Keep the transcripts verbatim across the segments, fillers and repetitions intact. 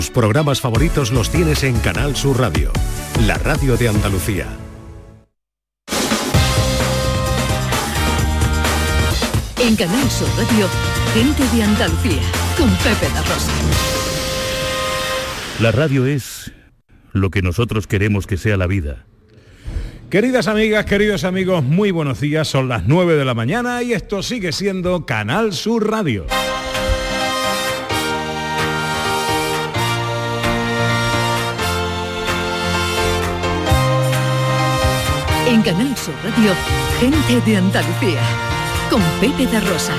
Tus programas favoritos los tienes en Canal Sur Radio, la radio de Andalucía. En Canal Sur Radio, Gente de Andalucía, con Pepe da Rosa. La radio es lo que nosotros queremos que sea la vida. Queridas amigas, queridos amigos, muy buenos días. Son las nueve de la mañana y esto sigue siendo Canal Sur Radio. En Canal Sur Radio, Gente de Andalucía, con Pepe da Rosa.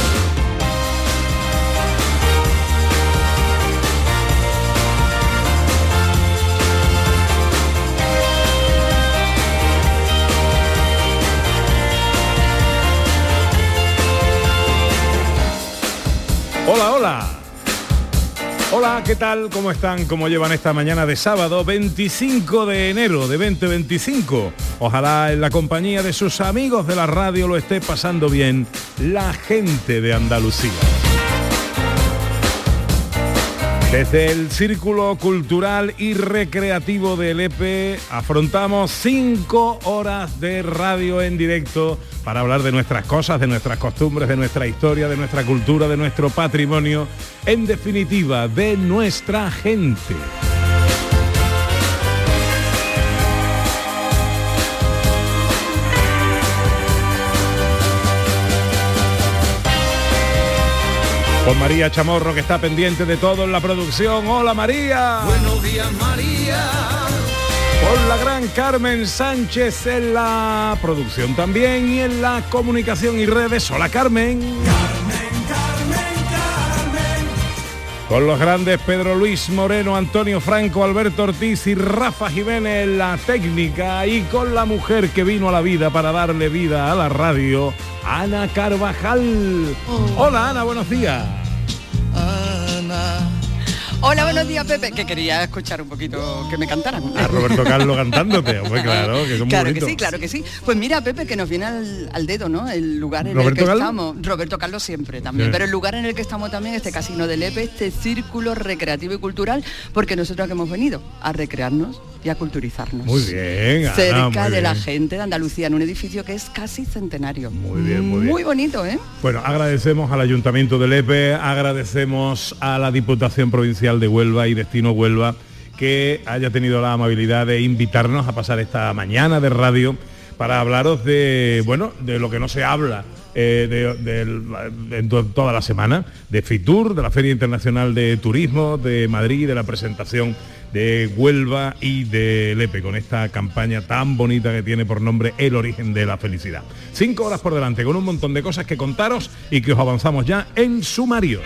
Hola, hola. Hola, ¿qué tal? ¿Cómo están? ¿Cómo llevan esta mañana de sábado veinticinco de enero de veinte veinticinco? Ojalá en la compañía de sus amigos de la radio lo esté pasando bien la gente de Andalucía. Desde el Círculo Cultural y Recreativo de Lepe afrontamos cinco horas de radio en directo para hablar de nuestras cosas, de nuestras costumbres, de nuestra historia, de nuestra cultura, de nuestro patrimonio, en definitiva, de nuestra gente. Con María Chamorro, que está pendiente de todo en la producción. ¡Hola, María! Buenos días, María. Con la gran Carmen Sánchez en la producción también y en la comunicación y redes. ¡Hola, Carmen! Carmen, Carmen, Carmen. Con los grandes Pedro Luis Moreno, Antonio Franco, Alberto Ortiz y Rafa Jiménez en la técnica. Y con la mujer que vino a la vida para darle vida a la radio, Ana Carvajal. Oh. Hola, Ana, buenos días. Ana. Hola, buenos días, Pepe, que quería escuchar un poquito que me cantaran. A Roberto Carlos cantándote, hombre, claro, que son claro muy que sí, claro que sí. Pues mira, Pepe, que nos viene al, al dedo, ¿no? El lugar en ¿Roberto el que Carlos? estamos. Roberto Carlos siempre también, Sí. pero el lugar en el que estamos también, este casino de Lepe, este círculo recreativo y cultural, porque nosotros que hemos venido a recrearnos y a culturizarnos. Muy bien, Ana, cerca muy de la bien. gente de Andalucía, en un edificio que es casi centenario. Muy bien, muy bien. Muy bonito, ¿eh? Bueno, agradecemos al Ayuntamiento de Lepe, agradecemos a la Diputación Provincial de Huelva y Destino Huelva que haya tenido la amabilidad de invitarnos a pasar esta mañana de radio para hablaros de, bueno, de lo que no se habla eh, de, de, de, de toda la semana, de FITUR, de la Feria Internacional de Turismo de Madrid, de la presentación de Huelva y de Lepe, con esta campaña tan bonita que tiene por nombre El Origen de la Felicidad. Cinco horas por delante, con un montón de cosas que contaros y que os avanzamos ya en sumario.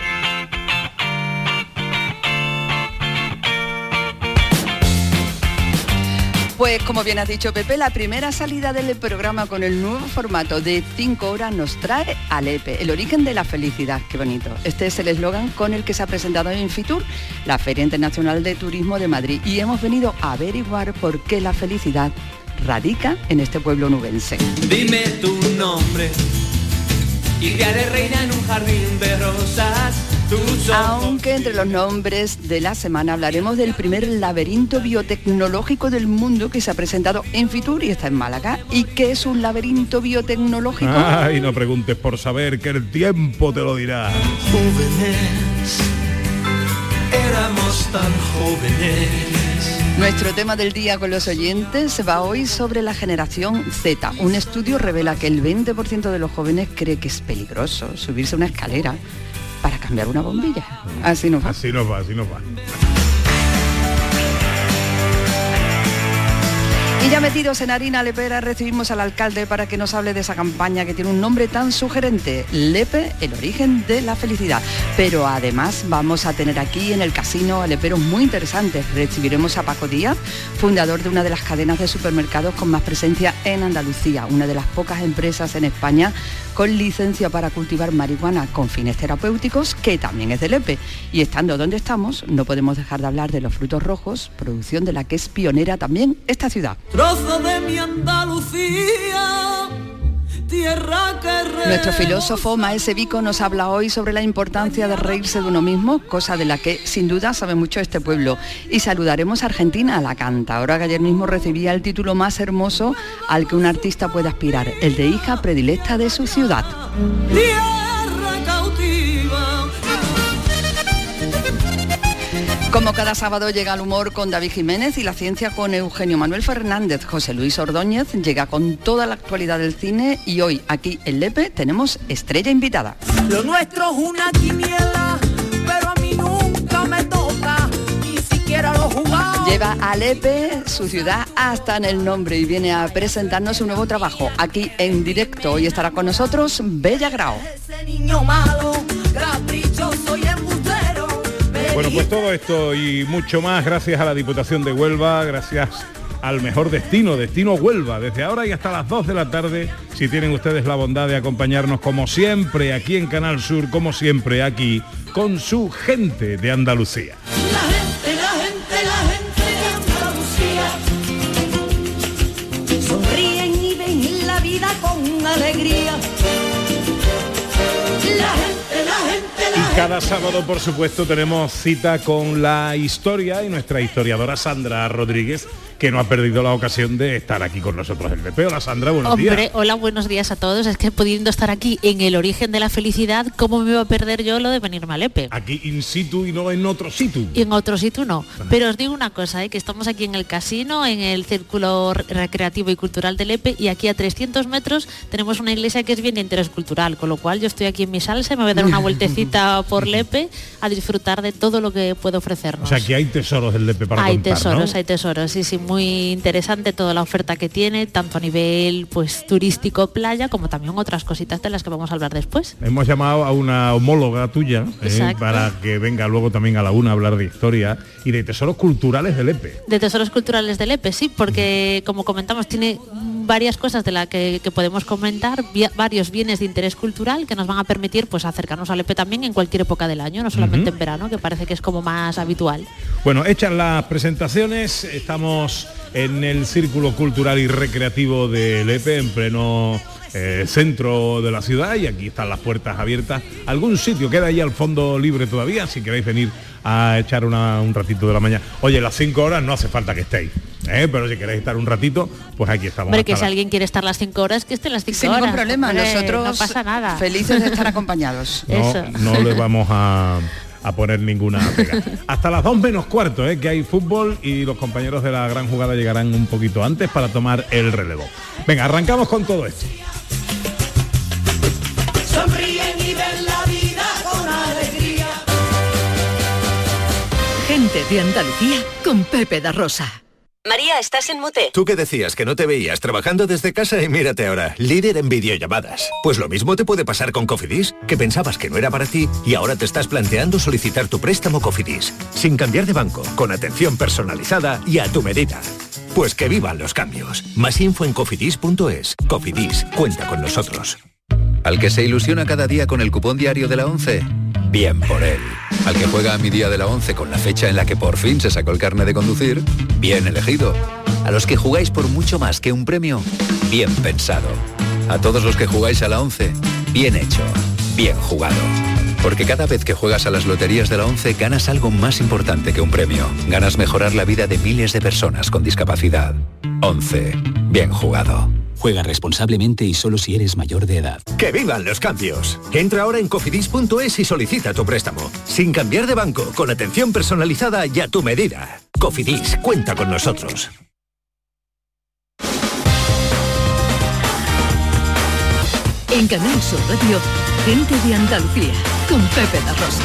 Pues como bien has dicho, Pepe, la primera salida del programa con el nuevo formato de cinco horas nos trae a Lepe, el origen de la felicidad. Qué bonito. Este es el eslogan con el que se ha presentado en FITUR, la Feria Internacional de Turismo de Madrid, y hemos venido a averiguar por qué la felicidad radica en este pueblo nubense. Dime tu nombre y te haré reina en un jardín de rosas. Tus ojos. Aunque entre los nombres de la semana hablaremos del primer laberinto biotecnológico del mundo que se ha presentado en FITUR y está en Málaga. ¿Y qué es un laberinto biotecnológico? Ay, no preguntes por saber, que el tiempo te lo dirá. Jóvenes, éramos tan jóvenes. Nuestro tema del día con los oyentes va hoy sobre la generación Z. Un estudio revela que el veinte por ciento de los jóvenes cree que es peligroso subirse a una escalera para cambiar una bombilla. Así nos va. Así nos va, así nos va. Y ya metidos en harina lepera, recibimos al alcalde para que nos hable de esa campaña que tiene un nombre tan sugerente, Lepe, el origen de la felicidad. Pero además vamos a tener aquí en el casino a leperos muy interesantes. Recibiremos a Paco Díaz, fundador de una de las cadenas de supermercados con más presencia en Andalucía, una de las pocas empresas en España con licencia para cultivar marihuana con fines terapéuticos, que también es de Lepe. Y estando donde estamos, no podemos dejar de hablar de los frutos rojos, producción de la que es pionera también esta ciudad. Trozo de mi Andalucía, tierra que re... Nuestro filósofo Maese Vico nos habla hoy sobre la importancia de reírse de uno mismo, cosa de la que sin duda sabe mucho este pueblo. Y saludaremos a Argentina, a la cantadora que ayer mismo recibía el título más hermoso al que un artista puede aspirar, el de hija predilecta de su ciudad. Tierra cautiva. Como cada sábado llega el humor con David Jiménez y la ciencia con Eugenio Manuel Fernández. José Luis Ordóñez llega con toda la actualidad del cine y hoy aquí en Lepe tenemos estrella invitada. Lo nuestro es una quiniela, pero a mí nunca me toca, ni siquiera lo jugado. Lleva a Lepe, su ciudad, hasta en el nombre y viene a presentarnos un nuevo trabajo aquí en directo. Hoy estará con nosotros Bella Grao. Ese niño malo, caprichoso y embustero. Bueno, pues todo esto y mucho más gracias a la Diputación de Huelva, gracias al mejor destino, Destino Huelva, desde ahora y hasta las dos de la tarde, si tienen ustedes la bondad de acompañarnos como siempre aquí en Canal Sur, como siempre aquí, con su gente de Andalucía. La gente, la gente, la gente de Andalucía sonríen y ven la vida con alegría. La gente, la gente, la Y cada sábado, por supuesto, tenemos cita con la historia y nuestra historiadora Sandra Rodríguez, que no ha perdido la ocasión de estar aquí con nosotros en Lepe. Hola Sandra, buenos Hombre, días. hola, buenos días a todos. Es que pudiendo estar aquí en el origen de la felicidad, ¿cómo me iba a perder yo lo de venirme a Lepe? Aquí in situ y no en otro sitio. Y en otro sitio no. Pero os digo una cosa, ¿eh? Que estamos aquí en el casino, en el Círculo Recreativo y Cultural de Lepe, y aquí a trescientos metros tenemos una iglesia que es bien de interés cultural, con lo cual yo estoy aquí en mi salsa y me voy a dar una vueltecita por Lepe a disfrutar de todo lo que puede ofrecernos. O sea, que hay tesoros del Lepe para hay contar, tesoros, ¿no? hay tesoros, sí, sí, muy interesante toda la oferta que tiene, tanto a nivel pues turístico, playa, como también otras cositas de las que vamos a hablar después. Hemos llamado a una homóloga tuya eh, para que venga luego también a la una a hablar de historia y de tesoros culturales del Lepe. De tesoros culturales del Lepe, sí, porque como comentamos tiene varias cosas de las que, que podemos comentar, via, varios bienes de interés cultural que nos van a permitir pues acercarnos a Lepe también en cualquier época del año, no solamente uh-huh. en verano, que parece que es como más habitual. Bueno, hechas las presentaciones, estamos en el Círculo Cultural y Recreativo de Lepe, en pleno eh, centro de la ciudad, y aquí están las puertas abiertas. Algún sitio queda ahí al fondo libre todavía, si queréis venir a echar una, un ratito de la mañana. Oye, las cinco horas no hace falta que estéis, ¿eh? Pero si queréis estar un ratito, pues aquí estamos. Hombre, que si la... alguien quiere estar las cinco horas, que esté las cinco Sin horas. Sin ningún problema, Hombre, nosotros no pasa nada. Felices de estar acompañados. No, Eso. no le vamos a... a poner ninguna pega. Hasta las dos menos cuarto, ¿eh? Que hay fútbol y los compañeros de la gran jugada llegarán un poquito antes para tomar el relevo. Venga, arrancamos con todo esto. sonríen y ven la vida con alegría. Gente de Andalucía con Pepe da Rosa. María, estás en mute. ¿Tú qué decías? Que no te veías trabajando desde casa y mírate ahora, líder en videollamadas. Pues lo mismo te puede pasar con Cofidis, que pensabas que no era para ti y ahora te estás planteando solicitar tu préstamo Cofidis, sin cambiar de banco, con atención personalizada y a tu medida. Pues que vivan los cambios. Más info en cofidis punto es. Cofidis, cuenta con nosotros. Al que se ilusiona cada día con el cupón diario de la ONCE, bien por él. Al que juega a mi día de la ONCE con la fecha en la que por fin se sacó el carnet de conducir, bien elegido. A los que jugáis por mucho más que un premio, bien pensado. A todos los que jugáis a la ONCE, bien hecho, bien jugado. Porque cada vez que juegas a las loterías de la ONCE ganas algo más importante que un premio. Ganas mejorar la vida de miles de personas con discapacidad. ONCE, bien jugado. Juega responsablemente y solo si eres mayor de edad. ¡Que vivan los cambios! Entra ahora en cofidis punto es y solicita tu préstamo. Sin cambiar de banco, con atención personalizada y a tu medida. Cofidis, cuenta con nosotros. En Canal Sur Radio, Gente de Andalucía, con Pepe da Rosa.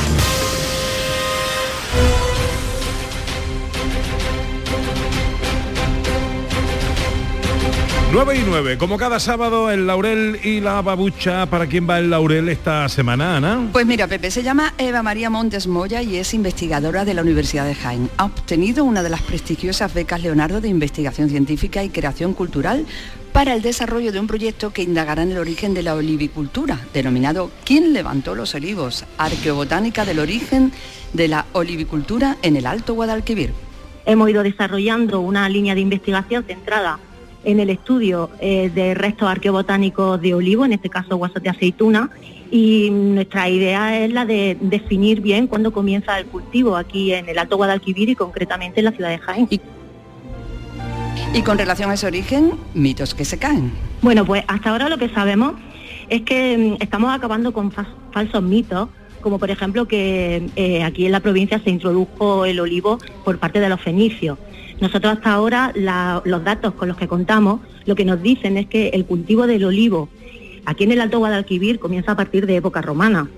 nueve y nueve, como cada sábado, el laurel y la babucha. ¿Para quién va el laurel esta semana, Ana? Pues mira, Pepe, se llama Eva María Montes Moya y es investigadora de la Universidad de Jaén. Ha obtenido una de las prestigiosas becas Leonardo de Investigación Científica y Creación Cultural para el desarrollo de un proyecto que indagará en el origen de la olivicultura, denominado ¿Quién levantó los olivos? Arqueobotánica del origen de la olivicultura en el Alto Guadalquivir. Hemos ido desarrollando una línea de investigación centrada en el estudio eh, de restos arqueobotánicos de olivo, en este caso guasos de aceituna, y nuestra idea es la de definir bien cuándo comienza el cultivo aquí en el Alto Guadalquivir y concretamente en la ciudad de Jaén. Y, y con relación a ese origen, mitos que se caen. Bueno, pues hasta ahora lo que sabemos es que mm, estamos acabando con fa- falsos mitos, como por ejemplo que eh, aquí en la provincia se introdujo el olivo por parte de los fenicios. Nosotros hasta ahora la, los datos con los que contamos lo que nos dicen es que el cultivo del olivo aquí en el Alto Guadalquivir comienza a partir de época romana.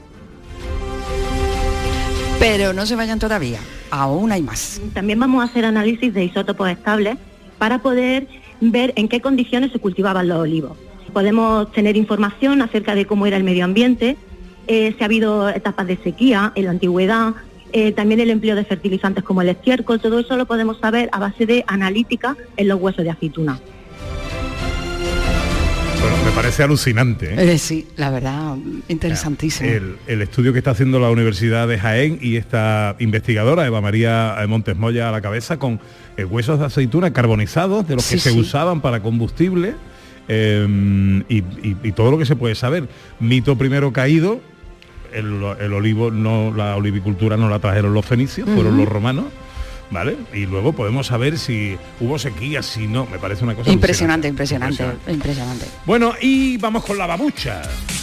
Pero no se vayan todavía, aún hay más. También vamos a hacer análisis de isótopos estables para poder ver en qué condiciones se cultivaban los olivos. Podemos tener información acerca de cómo era el medio ambiente, eh, si ha habido etapas de sequía en la antigüedad, eh, también el empleo de fertilizantes como el estiércol, todo eso lo podemos saber a base de analítica en los huesos de aceituna. Bueno, me parece alucinante, ¿eh? Eh, sí, la verdad, interesantísimo. El, el estudio que está haciendo la Universidad de Jaén y esta investigadora, Eva María Montes Moya a la cabeza, con eh, huesos de aceituna carbonizados, de los que Sí, se sí. usaban para combustible, eh, y, y- y todo lo que se puede saber. Mito primero caído, el, el olivo, no, la olivicultura no la trajeron los fenicios, fueron Ujú. los romanos, ¿vale? Y luego podemos saber si hubo sequía, si no, me parece una cosa Impresionante, alucinante. impresionante, impresionante. Bueno, y vamos con la babucha.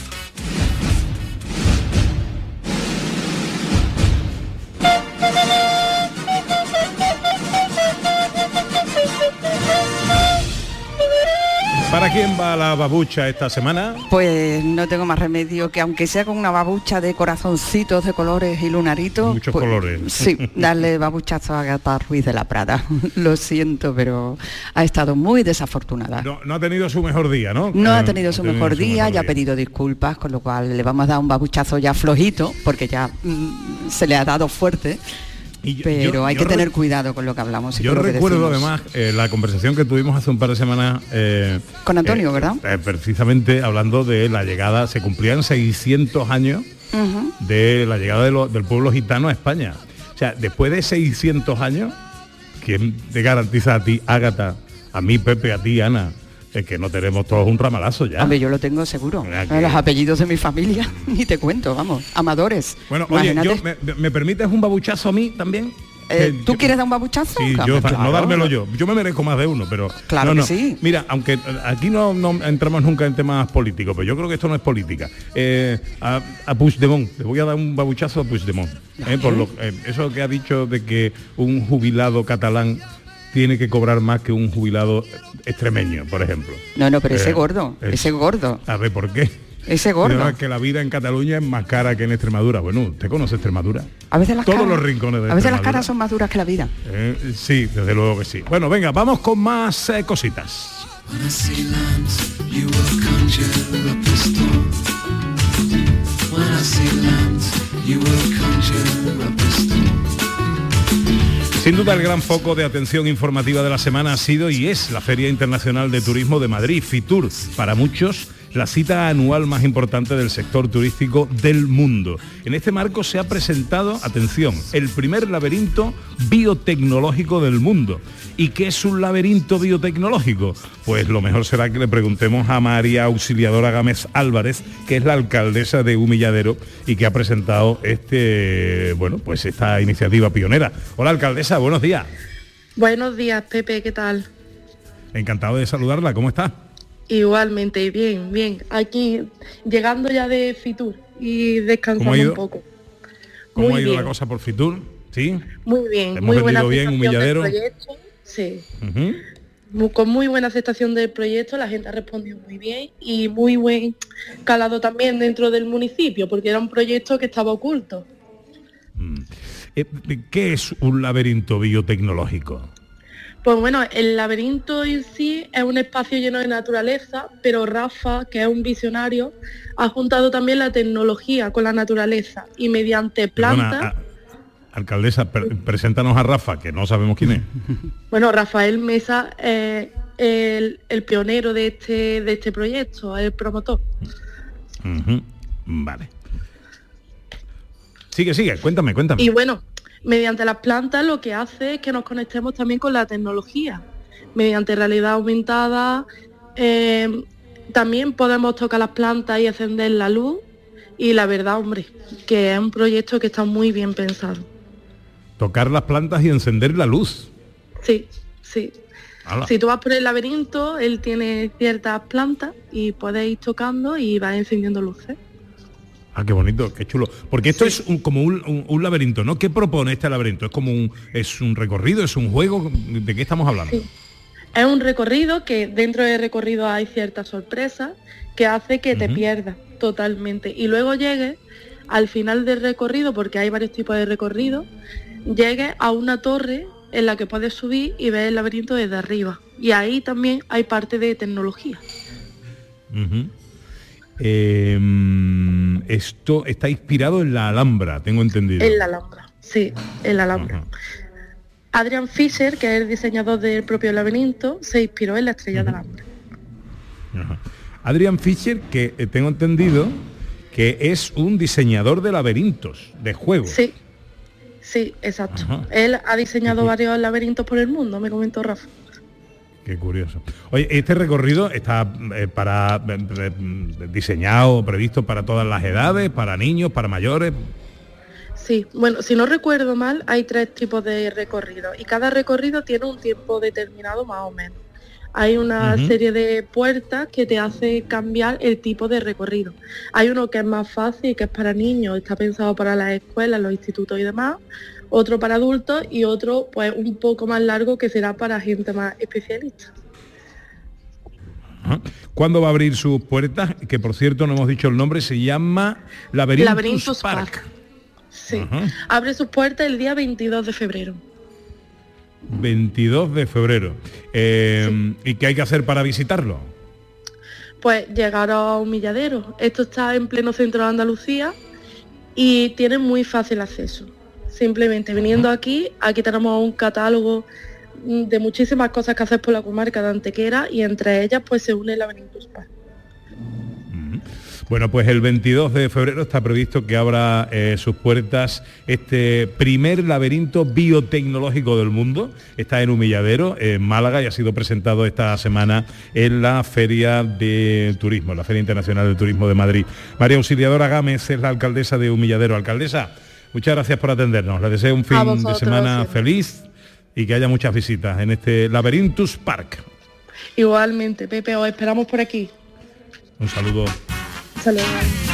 ¿Para quién va la babucha esta semana? Pues no tengo más remedio que, aunque sea con una babucha de corazoncitos de colores y lunaritos, Muchos pues, colores. sí, darle babuchazo a Agatha Ruiz de la Prada. Lo siento, pero ha estado muy desafortunada. No, no ha tenido su mejor día, ¿no? No Eh, ha tenido su mejor día, ya ha pedido disculpas, con lo cual le vamos a dar un babuchazo ya flojito, porque ya mm, se le ha dado fuerte. Pero yo- hay yo que re- tener cuidado con lo que hablamos. Y Yo con lo que recuerdo decimos. además eh, la conversación que tuvimos hace un par de semanas eh, Con Antonio, eh, ¿verdad? eh, precisamente hablando de la llegada, se cumplían seiscientos años Ujú. de la llegada de lo- del pueblo gitano a España. O sea, después de seiscientos años, ¿quién te garantiza a ti, Ágata, a mí, Pepe, a ti, Ana, es que no tenemos todos un ramalazo ya? Hombre, yo lo tengo seguro. Mira que- Los apellidos de mi familia, ni te cuento, vamos, amadores. Bueno, oye, Imagínate. yo, me, me permites un babuchazo a mí también? Eh, Que ¿Tú yo- quieres dar un babuchazo? Sí, Claro, yo, claro. no dármelo yo. Yo me merezco más de uno, pero... Claro no, que no. sí. Mira, aunque eh, aquí no, no entramos nunca en temas políticos, pero yo creo que esto no es política. Eh, a, a Puigdemont, le voy a dar un babuchazo a Puigdemont. eh, por lo, eh, eso que ha dicho de que un jubilado catalán tiene que cobrar más que un jubilado extremeño, por ejemplo. No, no, pero ese Eh, gordo, es- ese gordo, A ver, ¿por qué? ese gordo. No, es que la vida en Cataluña es más cara que en Extremadura. Bueno, ¿usted conoce Extremadura? A veces las Todos caras, los rincones de a veces las Extremadura. caras son más duras que la vida. Eh, sí, desde luego que sí. Bueno, venga, vamos con más eh, cositas. When I see lambs, you will conjure up a storm. When I see lambs, you will conjure up a storm. Sin duda el gran foco de atención informativa de la semana ha sido y es la Feria Internacional de Turismo de Madrid, Fitur. Para muchos, la cita anual más importante del sector turístico del mundo. En este marco se ha presentado, atención, el primer laberinto biotecnológico del mundo. ¿Y qué es un laberinto biotecnológico? Pues lo mejor será que le preguntemos a María Auxiliadora Gámez Álvarez, que es la alcaldesa de Humilladero y que ha presentado este, bueno, pues esta iniciativa pionera. Hola, alcaldesa, buenos días. Buenos días, Pepe, ¿qué tal? Encantado de saludarla, ¿cómo está? Igualmente, bien, bien. Aquí, llegando ya de Fitur y descansando ¿Cómo ha ido? un poco. ¿Cómo Muy ha ido bien. la cosa por Fitur? ¿Sí? Muy bien, Hemos muy buena vendido bien aceptación Humilladero. del proyecto. Sí, Ujú. Mu- con muy buena aceptación del proyecto, la gente ha respondido muy bien y muy buen calado también dentro del municipio, porque era un proyecto que estaba oculto. Eh, ¿Qué es un laberinto biotecnológico? Pues bueno, el laberinto en sí es un espacio lleno de naturaleza, pero Rafa, que es un visionario, ha juntado también la tecnología con la naturaleza y mediante plantas... Perdona, a- alcaldesa, per- preséntanos a Rafa, que no sabemos quién es. Bueno, Rafael Mesa es el, el pionero de este, de este proyecto, el promotor. Ujú. Vale. Sigue, sigue, cuéntame, cuéntame. Y bueno, mediante las plantas lo que hace es que nos conectemos también con la tecnología. mediante realidad aumentada. Eh, también podemos tocar las plantas y encender la luz. Y la verdad, hombre, que es un proyecto que está muy bien pensado. Tocar las plantas y encender la luz. Sí, sí. ¡Hala! Si tú vas por el laberinto, él tiene ciertas plantas y puedes ir tocando y vas encendiendo luces. Ah, qué bonito, qué chulo. Porque esto sí. es un, como un, un, un laberinto, ¿no? ¿Qué propone este laberinto? ¿Es como un, es un recorrido, es un juego? ¿De qué estamos hablando? Sí. Es un recorrido que dentro del recorrido hay ciertas sorpresas que hace que te uh-huh. pierdas totalmente. Y luego llegues al final del recorrido, porque hay varios tipos de recorrido, llegues a una torre en la que puedes subir y ver el laberinto desde arriba. Y ahí también hay parte de tecnología. Uh-huh. Eh, esto está inspirado en la Alhambra, tengo entendido. En la Alhambra, sí, en la Alhambra. Uh-huh. Adrian Fisher, que es el diseñador del propio laberinto, se inspiró en la Estrella uh-huh. de Alhambra. Uh-huh. Adrian Fisher, que eh, tengo entendido que es un diseñador de laberintos, de juegos. Sí, sí, exacto. Ajá. Él ha diseñado varios laberintos por el mundo, me comentó Rafa. Qué curioso. Oye, este recorrido está eh, para eh, diseñado, previsto para todas las edades, para niños, para mayores. Sí, bueno, si no recuerdo mal, hay tres tipos de recorridos y cada recorrido tiene un tiempo determinado más o menos. Hay una uh-huh. serie de puertas que te hace cambiar el tipo de recorrido. Hay uno que es más fácil, que es para niños, está pensado para las escuelas, los institutos y demás. Otro para adultos y otro pues un poco más largo que será para gente más especialista. ¿Cuándo va a abrir sus puertas? Que por cierto no hemos dicho el nombre, se llama Laberintus, Laberintus Park. Park. Sí, uh-huh. Abre sus puertas el día veintidós de febrero. veintidós de febrero. Eh, sí. ¿Y qué hay que hacer para visitarlo? Pues llegar a Humilladero. Esto está en pleno centro de Andalucía y tiene muy fácil acceso. Simplemente viniendo aquí, aquí tenemos un catálogo de muchísimas cosas que hacer por la comarca de Antequera y entre ellas pues se une el Laberintus Park. Bueno, pues el veintidós de febrero está previsto que abra eh, sus puertas este primer laberinto biotecnológico del mundo. Está en Humilladero, en Málaga, y ha sido presentado esta semana en la Feria de Turismo, la Feria Internacional del Turismo de Madrid. María Auxiliadora Gámez es la alcaldesa de Humilladero. Alcaldesa, muchas gracias por atendernos. Le deseo un fin de semana feliz y que haya muchas visitas en este Laberintus Park. Igualmente, Pepe, os esperamos por aquí. Un saludo. Saludos.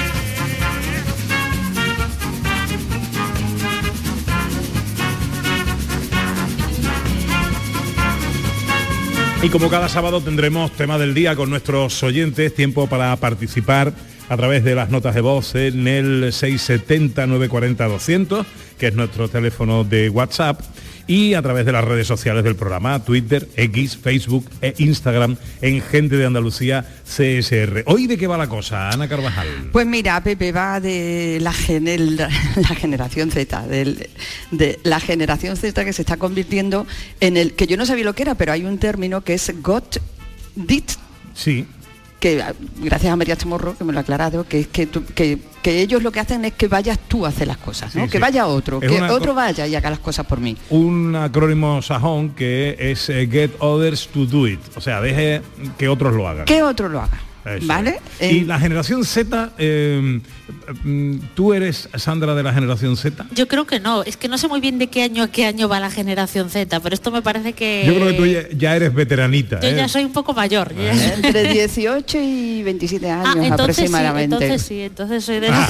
Y como cada sábado tendremos tema del día con nuestros oyentes, tiempo para participar a través de las notas de voz en el seis setenta, nueve cuarenta, doscientos, que es nuestro teléfono de WhatsApp, y a través de las redes sociales del programa, Twitter, X, Facebook e Instagram, en Gente de Andalucía C S R. ¿Hoy de qué va la cosa, Ana Carvajal? Pues mira, Pepe, va de la, gen- la generación Z, del, de la generación Z que se está convirtiendo en el, que yo no sabía lo que era, pero hay un término que es Got Dit. Sí. Que gracias a María Chamorro, que me lo ha aclarado, que es que, tú, que, que ellos lo que hacen es que vayas tú a hacer las cosas, ¿no? Sí, que sí. vaya otro, es que una, otro vaya y haga las cosas por mí. Un acrónimo sajón que es uh, Get Others to Do It, o sea, deje que otros lo hagan. Que otros lo hagan. Eso. ¿Vale? Y eh, la generación Z, eh, ¿tú eres, Sandra, de la generación Z? Yo creo que no, es que no sé muy bien de qué año a qué año va la generación Z, pero esto me parece que... Yo creo que tú ya, ya eres veteranita. Yo ¿eh? ya soy un poco mayor. ¿Eh? Entre dieciocho y veintisiete años ah, entonces aproximadamente. Sí, entonces sí, entonces soy de la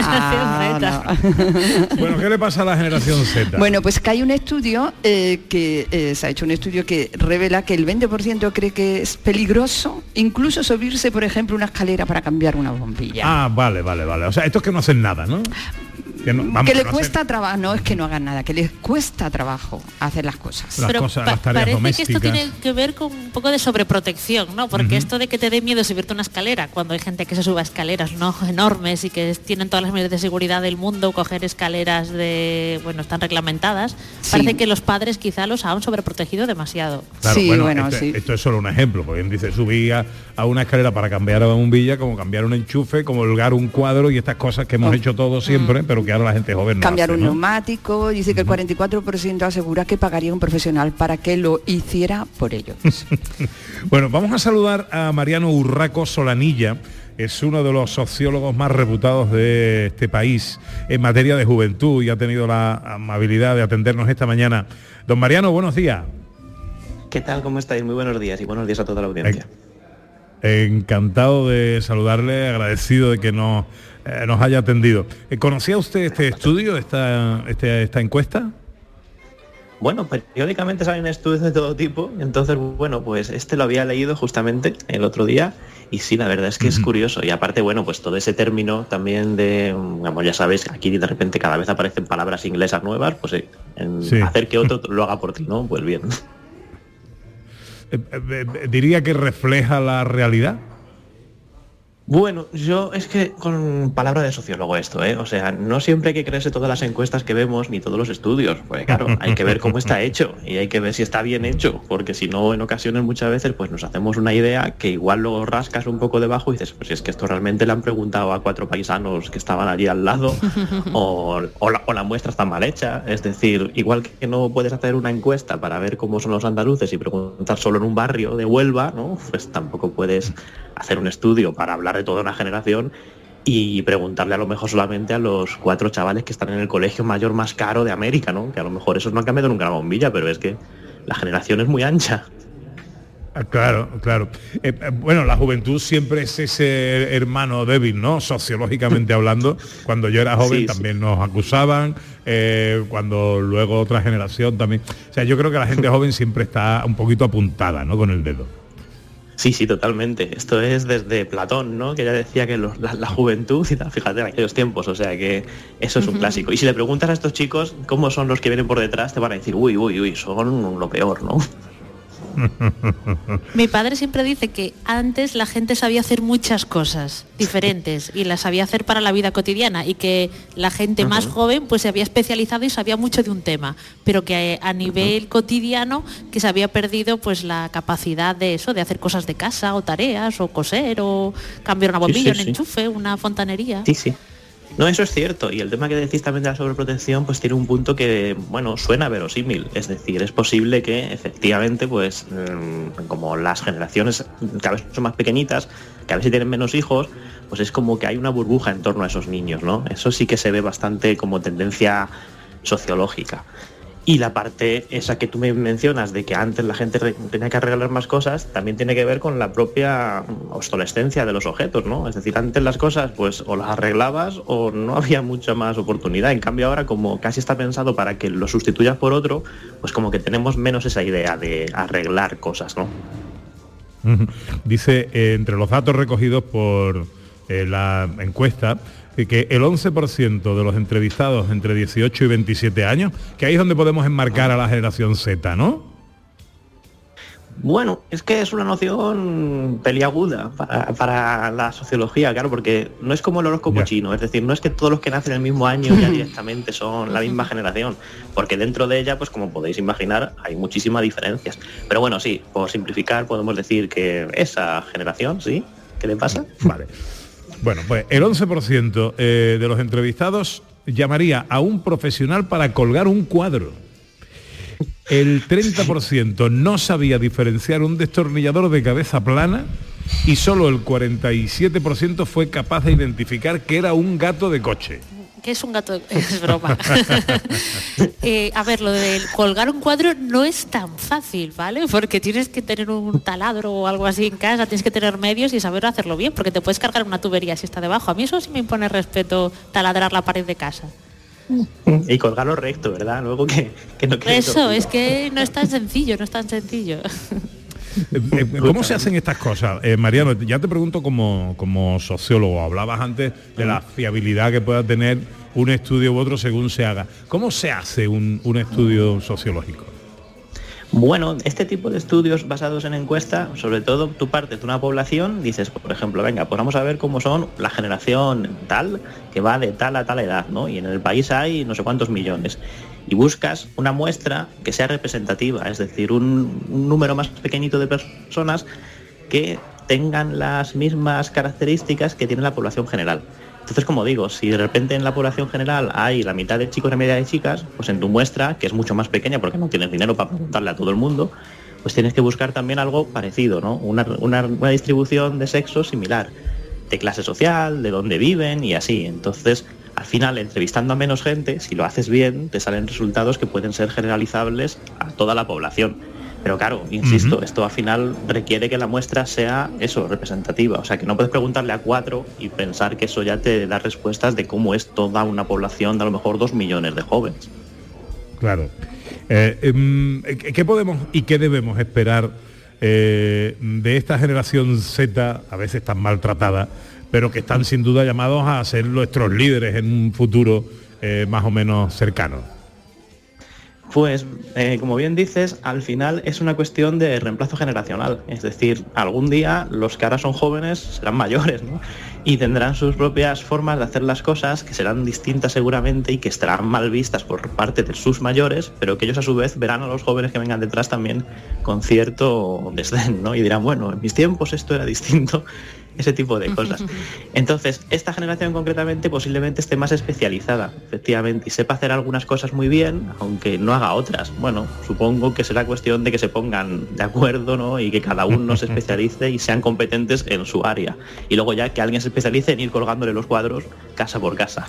ah, generación Z. No. Bueno, ¿qué le pasa a la generación Z? Bueno, pues que hay un estudio, eh, que eh, se ha hecho un estudio que revela que el veinte por ciento cree que es peligroso incluso subirse, por ejemplo, una escalera para cambiar una bombilla. Ah, vale, vale, vale. O sea, estos que no hacen nada, ¿no? Que, no, vamos, que le que no cuesta hacen... trabajo, no es que no hagan nada, que les cuesta trabajo hacer las cosas. Las Pero cosas, pa- las tareas parece domésticas. que esto tiene que ver con un poco de sobreprotección, ¿no? Porque uh-huh. esto de que te dé miedo subirte una escalera, cuando hay gente que se sube a escaleras, ¿no? enormes y que tienen todas las medidas de seguridad del mundo, coger escaleras de, bueno, están reglamentadas, sí. Parece que los padres quizá los han sobreprotegido demasiado. Claro, sí, bueno, bueno, este, sí. esto es solo un ejemplo, porque dice subir a, a una escalera para cambiar una bombilla, como cambiar un enchufe, como holgar un cuadro y estas cosas que hemos oh. hecho todos siempre, mm. pero que ahora la gente joven no cambiar hace, un ¿no? neumático, dice que el cuarenta y cuatro por ciento asegura que pagaría un profesional para que lo hiciera por ellos. Bueno, vamos a saludar a Mariano Urraco Solanilla. Es uno de los sociólogos más reputados de este país en materia de juventud y ha tenido la amabilidad de atendernos esta mañana. Don Mariano, buenos días. ¿Qué tal? ¿Cómo estáis? Muy buenos días y buenos días a toda la audiencia. Encantado de saludarle, agradecido de que nos, eh, nos haya atendido. ¿Conocía usted este estudio, esta, este, esta encuesta? Bueno, periódicamente salen estudios de todo tipo, entonces, bueno, pues este lo había leído justamente el otro día y sí, la verdad es que uh-huh. es curioso. Y aparte, bueno, pues todo ese término también de, como ya sabéis, aquí de repente cada vez aparecen palabras inglesas nuevas, pues eh, en sí. hacer que otro lo haga por ti, ¿no? Pues bien. ¿Diría que refleja la realidad? Bueno, yo es que con palabra de sociólogo esto, ¿eh? O sea, no siempre hay que creerse todas las encuestas que vemos ni todos los estudios, pues claro, hay que ver cómo está hecho y hay que ver si está bien hecho, porque si no, en ocasiones muchas veces pues nos hacemos una idea que igual luego rascas un poco debajo y dices, pues si es que esto realmente le han preguntado a cuatro paisanos que estaban allí al lado o, o, la, o la muestra está mal hecha, es decir, igual que no puedes hacer una encuesta para ver cómo son los andaluces y preguntar solo en un barrio de Huelva, ¿no? Pues tampoco puedes hacer un estudio para hablar de toda una generación y preguntarle a lo mejor solamente a los cuatro chavales que están en el colegio mayor más caro de América, ¿no? Que a lo mejor esos no han cambiado nunca la bombilla, pero es que la generación es muy ancha. Claro, claro. Eh, bueno, la juventud siempre es ese hermano débil, ¿no? Sociológicamente hablando. Cuando yo era joven sí, también sí. nos acusaban, eh, cuando luego otra generación también. O sea, yo creo que la gente joven siempre está un poquito apuntada, ¿no? Con el dedo. Sí, sí, totalmente. Esto es desde Platón, ¿no? Que ya decía que los, la, la juventud, y tal, fíjate, en aquellos tiempos, o sea que eso es un uh-huh. clásico. Y si le preguntas a estos chicos cómo son los que vienen por detrás, te van a decir, uy, uy, uy, son lo peor, ¿no? Mi padre siempre dice que antes la gente sabía hacer muchas cosas diferentes y las sabía hacer para la vida cotidiana y que la gente uh-huh. más joven pues se había especializado y sabía mucho de un tema, pero que a nivel uh-huh. cotidiano que se había perdido pues la capacidad de eso, de hacer cosas de casa o tareas o coser o cambiar una bombilla, sí, sí, un enchufe, sí. una fontanería. Sí, sí. No, eso es cierto, y el tema que decís también de la sobreprotección pues tiene un punto que, bueno, suena verosímil, es decir, es posible que efectivamente pues como las generaciones cada vez son más pequeñitas, cada vez tienen menos hijos, pues es como que hay una burbuja en torno a esos niños, ¿no? Eso sí que se ve bastante como tendencia sociológica. Y la parte esa que tú me mencionas de que antes la gente tenía que arreglar más cosas, también tiene que ver con la propia obsolescencia de los objetos, ¿no? Es decir, antes las cosas pues o las arreglabas o no había mucha más oportunidad. En cambio ahora, como casi está pensado para que lo sustituyas por otro, pues como que tenemos menos esa idea de arreglar cosas, ¿no? Dice, eh, entre los datos recogidos por eh, la encuesta, que el once por ciento de los entrevistados entre dieciocho y veintisiete años, que ahí es donde podemos enmarcar a la generación Z, ¿no? Bueno, es que es una noción peliaguda para, para la sociología, claro, porque no es como el horóscopo yeah. chino, es decir, no es que todos los que nacen el mismo año ya directamente son la misma generación, porque dentro de ella, pues como podéis imaginar, hay muchísimas diferencias. Pero bueno, sí, por simplificar podemos decir que esa generación, ¿sí? ¿Qué le pasa? Vale. Bueno, pues el once por ciento eh, de los entrevistados llamaría a un profesional para colgar un cuadro. El treinta por ciento no sabía diferenciar un destornillador de cabeza plana y solo el cuarenta y siete por ciento fue capaz de identificar que era un gato de coche. Que es un gato, es broma. eh, a ver, lo de colgar un cuadro no es tan fácil, ¿vale? Porque tienes que tener un taladro o algo así en casa, tienes que tener medios y saber hacerlo bien, porque te puedes cargar una tubería si está debajo. A mí eso sí me impone respeto, taladrar la pared de casa. Y colgarlo recto, ¿verdad? Luego que, que no quede Eso, torcido. Es que no es tan sencillo, no es tan sencillo. ¿Cómo se hacen estas cosas? Eh, Mariano, ya te pregunto como, como sociólogo, hablabas antes de la fiabilidad que pueda tener un estudio u otro según se haga. ¿Cómo se hace un, un estudio sociológico? Bueno, este tipo de estudios basados en encuesta, sobre todo tú partes de una población, dices, por ejemplo, venga, pues vamos a ver cómo son la generación tal, que va de tal a tal edad, ¿no? Y en el país hay no sé cuántos millones. Y buscas una muestra que sea representativa, es decir, un, un número más pequeñito de personas que tengan las mismas características que tiene la población general. Entonces, como digo, si de repente en la población general hay la mitad de chicos y la mitad de chicas, pues en tu muestra, que es mucho más pequeña porque no tienes dinero para preguntarle a todo el mundo, pues tienes que buscar también algo parecido, ¿no? Una, una, una distribución de sexo similar, de clase social, de dónde viven y así. Entonces, al final, entrevistando a menos gente, si lo haces bien, te salen resultados que pueden ser generalizables a toda la población. Pero claro, insisto, uh-huh. esto al final requiere que la muestra sea eso, representativa. O sea, que no puedes preguntarle a cuatro y pensar que eso ya te da respuestas de cómo es toda una población de a lo mejor dos millones de jóvenes. Claro. Eh, eh, ¿Qué podemos y qué debemos esperar eh, de esta generación Z, a veces tan maltratada, pero que están sin duda llamados a ser nuestros líderes en un futuro eh, más o menos cercano? Pues, eh, como bien dices, al final es una cuestión de reemplazo generacional. Es decir, algún día los que ahora son jóvenes serán mayores, ¿no? Y tendrán sus propias formas de hacer las cosas, que serán distintas seguramente y que estarán mal vistas por parte de sus mayores, pero que ellos a su vez verán a los jóvenes que vengan detrás también con cierto desdén, ¿no? Y dirán, bueno, en mis tiempos esto era distinto. Ese tipo de cosas. Entonces, esta generación concretamente posiblemente esté más especializada, efectivamente, y sepa hacer algunas cosas muy bien, aunque no haga otras. Bueno, supongo que será cuestión de que se pongan de acuerdo, ¿no? Y que cada uno se especialice y sean competentes en su área. Y luego ya que alguien se especialice en ir colgándole los cuadros casa por casa.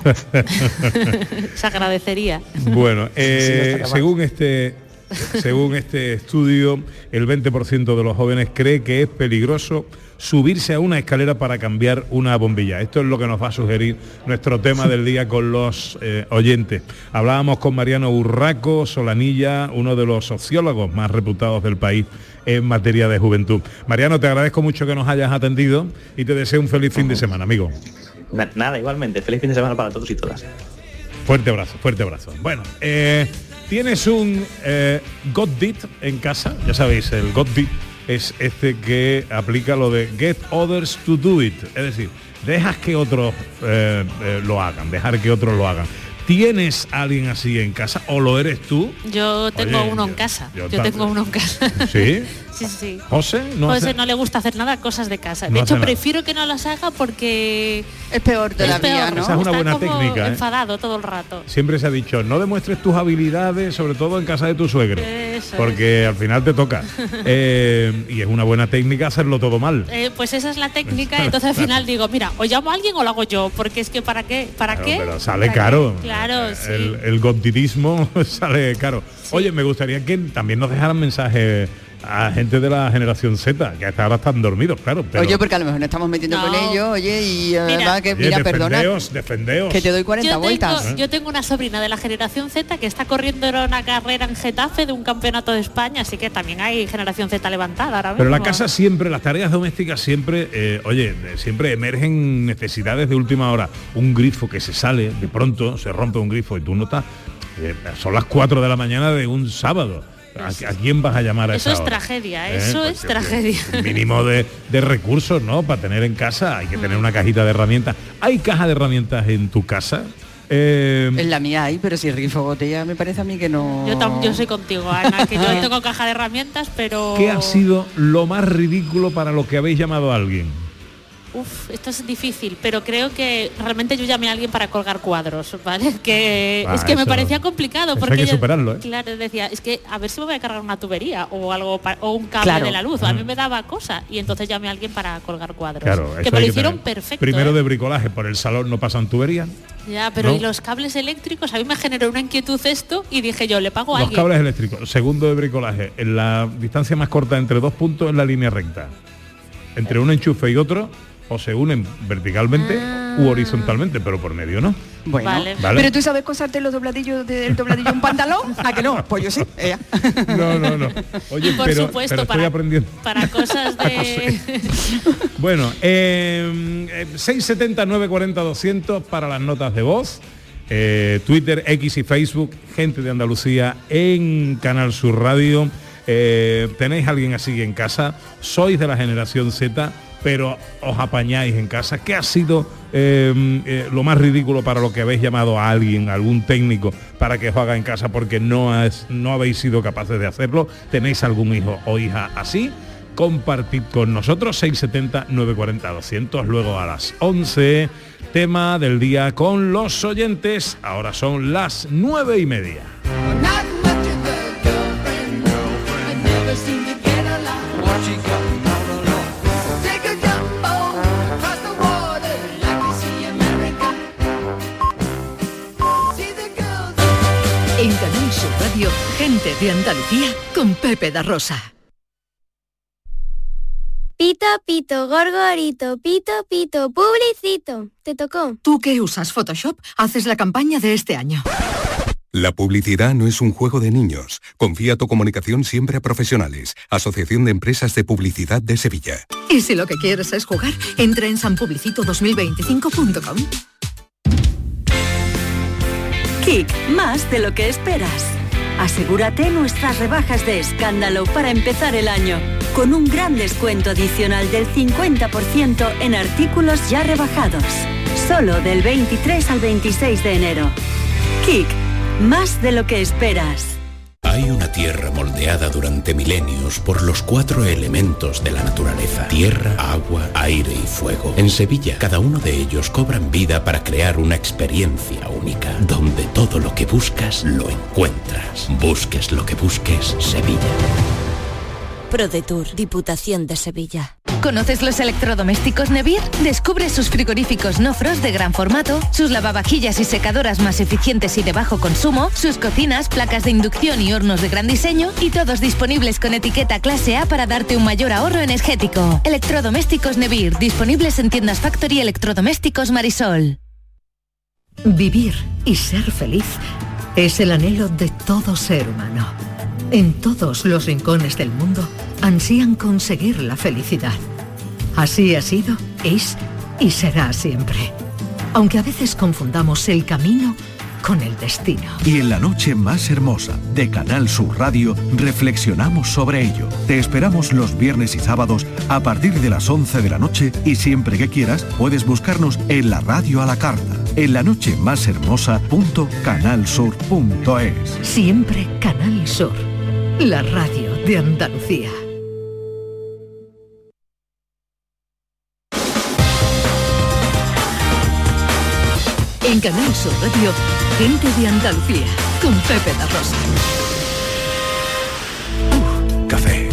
Se agradecería. Bueno, eh, sí, según este... Según este estudio, el veinte por ciento de los jóvenes cree que es peligroso subirse a una escalera para cambiar una bombilla. Esto es lo que nos va a sugerir nuestro tema del día con los eh, oyentes. Hablábamos con Mariano Urraco Solanilla, uno de los sociólogos más reputados del país en materia de juventud. Mariano, te agradezco mucho que nos hayas atendido y te deseo un feliz fin de semana, amigo. Nada, igualmente. Feliz fin de semana para todos y todas. Fuerte abrazo, fuerte abrazo. Bueno, eh... ¿tienes un eh, Godbit en casa? Ya sabéis, el Godbit es este que aplica lo de get others to do it. Es decir, dejas que otros eh, eh, lo hagan, dejar que otros lo hagan. ¿Tienes a alguien así en casa o lo eres tú? Yo tengo Oye, uno en yo, casa. Yo, yo tengo uno en casa. ¿Sí? Sí, sí. ¿José? No, José hace... no le gusta hacer nada, cosas de casa. De no hecho, prefiero que no las haga porque es peor todavía, ¿no? Esa es una Está buena como técnica, ¿eh? enfadado todo el rato. Siempre se ha dicho, no demuestres tus habilidades, sobre todo en casa de tu suegro, Eso porque es. al final te toca. eh, y es una buena técnica hacerlo todo mal. Eh, pues esa es la técnica, entonces al final digo, mira, o llamo a alguien o lo hago yo, porque es que ¿para qué? ¿Para Claro, qué? pero sale ¿Para caro. qué? Claro, sí. El, el godidismo sale caro. Sí. Oye, me gustaría que también nos dejaran mensajes a gente de la generación Z, que hasta ahora están dormidos, claro. Pero... Oye, porque a lo mejor nos estamos metiendo No. con ellos, oye, y además Mira. que, Oye, mira, perdona, defendeos, defendeos. que te doy cuarenta Yo vueltas. tengo, yo tengo una sobrina de la generación Z que está corriendo una carrera en Getafe de un campeonato de España, así que también hay generación Z levantada ahora mismo. Pero la casa siempre, las tareas domésticas siempre, eh, oye, siempre emergen necesidades de última hora. Un grifo que se sale, de pronto se rompe un grifo y tú notas, eh, son las cuatro de la mañana de un sábado. ¿A, a quién vas a llamar a Eso esa es hora? tragedia, ¿Eh? eso Pues, es tío, tragedia. Un mínimo de, de recursos, ¿no? Para tener en casa hay que tener una cajita de herramientas. ¿Hay caja de herramientas en tu casa? Eh, En la mía hay, pero si rifo botella me parece a mí que no. Yo, tam- yo soy contigo, Ana, que yo tengo caja de herramientas, pero... ¿Qué ha sido lo más ridículo para lo que habéis llamado a alguien? Uf, esto es difícil, pero creo que realmente yo llamé a alguien para colgar cuadros, ¿vale? Que Ah, es que me eso- parecía complicado eso porque hay que yo- superarlo, ¿eh? claro, decía, es que a ver si me voy a cargar una tubería o algo pa- o un cable Claro. de la luz, a mí me daba cosa y entonces llamé a alguien para colgar cuadros, Claro, que eso me hay lo que hicieron tener. perfecto. Primero ¿eh? de bricolaje, por el salón no pasan tuberías. Ya, pero ¿no? y los cables eléctricos, a mí me generó una inquietud esto y dije yo, le pago a Los alguien. cables eléctricos. Segundo de bricolaje, en la distancia más corta entre dos puntos en la línea recta. Entre un enchufe y otro, o se unen verticalmente Ah. u horizontalmente, pero por medio no. Bueno, Vale. ¿Vale? pero tú sabes cosarte los dobladillos del dobladillo de un pantalón, ¿a que no? Pues yo sí. ella. No, no, no. Oye, Por pero, supuesto, pero estoy para- aprendiendo. Para cosas de... Bueno, eh, eh, seis setenta, nueve cuarenta, doscientos para las notas de voz. Eh, Twitter, X y Facebook, gente de Andalucía en Canal Sur Radio. Eh, ¿Tenéis a alguien así en casa? ¿Sois de la generación Z, pero os apañáis en casa? ¿Qué ha sido eh, eh, lo más ridículo para lo que habéis llamado a alguien, a algún técnico, para que os haga en casa porque no, has- no habéis sido capaces de hacerlo? ¿Tenéis algún hijo o hija así? compartid con nosotros. Seis setenta, nueve cuarenta, doscientos. Luego a las once, tema del día con los oyentes. Ahora son las nueve y media. En Canal Sur Radio, gente de Andalucía con Pepe da Rosa. Pito, pito, gorgorito, pito, pito, publicito. ¿Te tocó? ¿Tú que usas Photoshop? Haces la campaña de este año. La publicidad no es un juego de niños. Confía tu comunicación siempre a profesionales. Asociación de Empresas de Publicidad de Sevilla. Y si lo que quieres es jugar, entra en san publicito dos mil veinticinco punto com. Kik, más de lo que esperas. Asegúrate nuestras rebajas de escándalo para empezar el año, con un gran descuento adicional del cincuenta por ciento en artículos ya rebajados. Solo del veintitrés al veintiséis de enero. Kik, más de lo que esperas. Hay una tierra moldeada durante milenios por los cuatro elementos de la naturaleza: tierra, agua, aire y fuego. En Sevilla, cada uno de ellos cobran vida para crear una experiencia única, donde todo lo que buscas lo encuentras. Busques lo que busques, Sevilla. ProDetour, Diputación de Sevilla. ¿Conoces los electrodomésticos Nevir? Descubre sus frigoríficos no frost de gran formato, sus lavavajillas y secadoras más eficientes y de bajo consumo, sus cocinas, placas de inducción y hornos de gran diseño, y todos disponibles con etiqueta clase A para darte un mayor ahorro energético. Electrodomésticos Nevir, disponibles en tiendas Factory Electrodomésticos Marisol. Vivir y ser feliz es el anhelo de todo ser humano. En todos los rincones del mundo ansían conseguir la felicidad. Así ha sido, es y será siempre. Aunque a veces confundamos el camino con el destino. Y en la noche más hermosa de Canal Sur Radio reflexionamos sobre ello. Te esperamos los viernes y sábados a partir de las once de la noche y siempre que quieras puedes buscarnos en la radio a la carta. En la noche más hermosa punto canalsur punto es. Siempre Canal Sur, la radio de Andalucía. En Canal Sur Radio, gente de Andalucía, con Pepe da Rosa. Uh, café.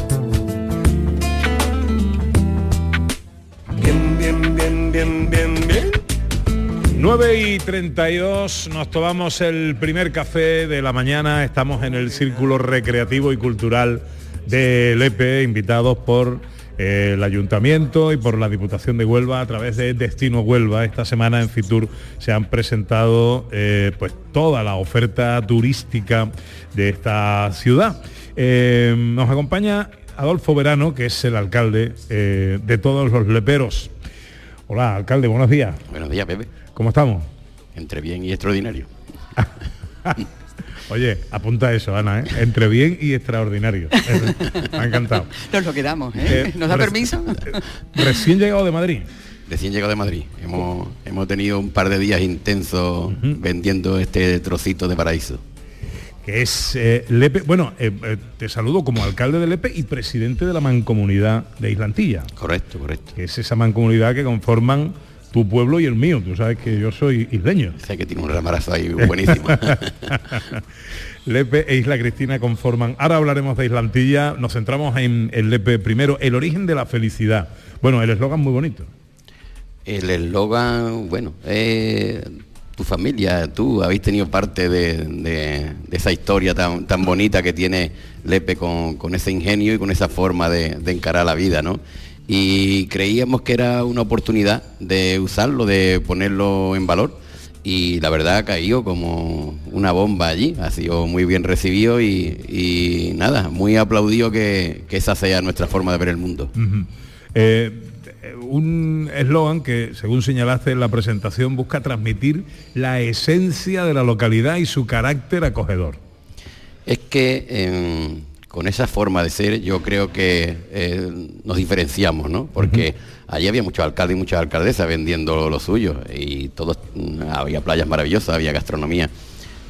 Bien, bien, bien, bien, bien, bien. nueve y treinta y dos, nos tomamos el primer café de la mañana. Estamos en el Círculo Recreativo y Cultural de Lepe, invitados por eh, el Ayuntamiento y por la Diputación de Huelva a través de Destino Huelva. Esta semana en Fitur se han presentado eh, pues toda la oferta turística de esta ciudad. Eh, nos acompaña Adolfo Verano, que es el alcalde eh, de todos los leperos. Hola, alcalde, buenos días. Buenos días, Pepe. ¿Cómo estamos? Entre bien y extraordinario. Oye, apunta eso, Ana, ¿eh? Entre bien y extraordinario. Me ha encantado. Nos lo quedamos, ¿eh? ¿Nos da permiso? Recién llegado de Madrid. Recién llegado de Madrid. Hemos, hemos tenido un par de días intensos uh-huh. vendiendo este trocito de paraíso. Que es eh, Lepe. Bueno, eh, eh, te saludo como alcalde de Lepe y presidente de la Mancomunidad de Islantilla. Correcto, correcto. Que es esa mancomunidad que conforman tu pueblo y el mío. Tú sabes que yo soy isleño. Sé que tiene un ramarazo ahí buenísimo. Lepe e Isla Cristina conforman. Ahora hablaremos de Islantilla. Nos centramos en, en Lepe primero. El origen de la felicidad. Bueno, el eslogan muy bonito. El eslogan, bueno, eh, tu familia, tú habéis tenido parte de, de, de esa historia tan, tan bonita que tiene Lepe con, con ese ingenio y con esa forma de, de encarar la vida, ¿no? Y creíamos que era una oportunidad de usarlo, de ponerlo en valor, y la verdad ha caído como una bomba allí, ha sido muy bien recibido y, y nada, muy aplaudido que, que esa sea nuestra forma de ver el mundo. Uh-huh. eh, un eslogan que, según señalaste en la presentación, busca transmitir la esencia de la localidad y su carácter acogedor. Es que eh, con esa forma de ser yo creo que eh, nos diferenciamos, ¿no? Porque uh-huh. allí había muchos alcaldes y muchas alcaldesas vendiendo lo, lo suyo y todos, había playas maravillosas, había gastronomía,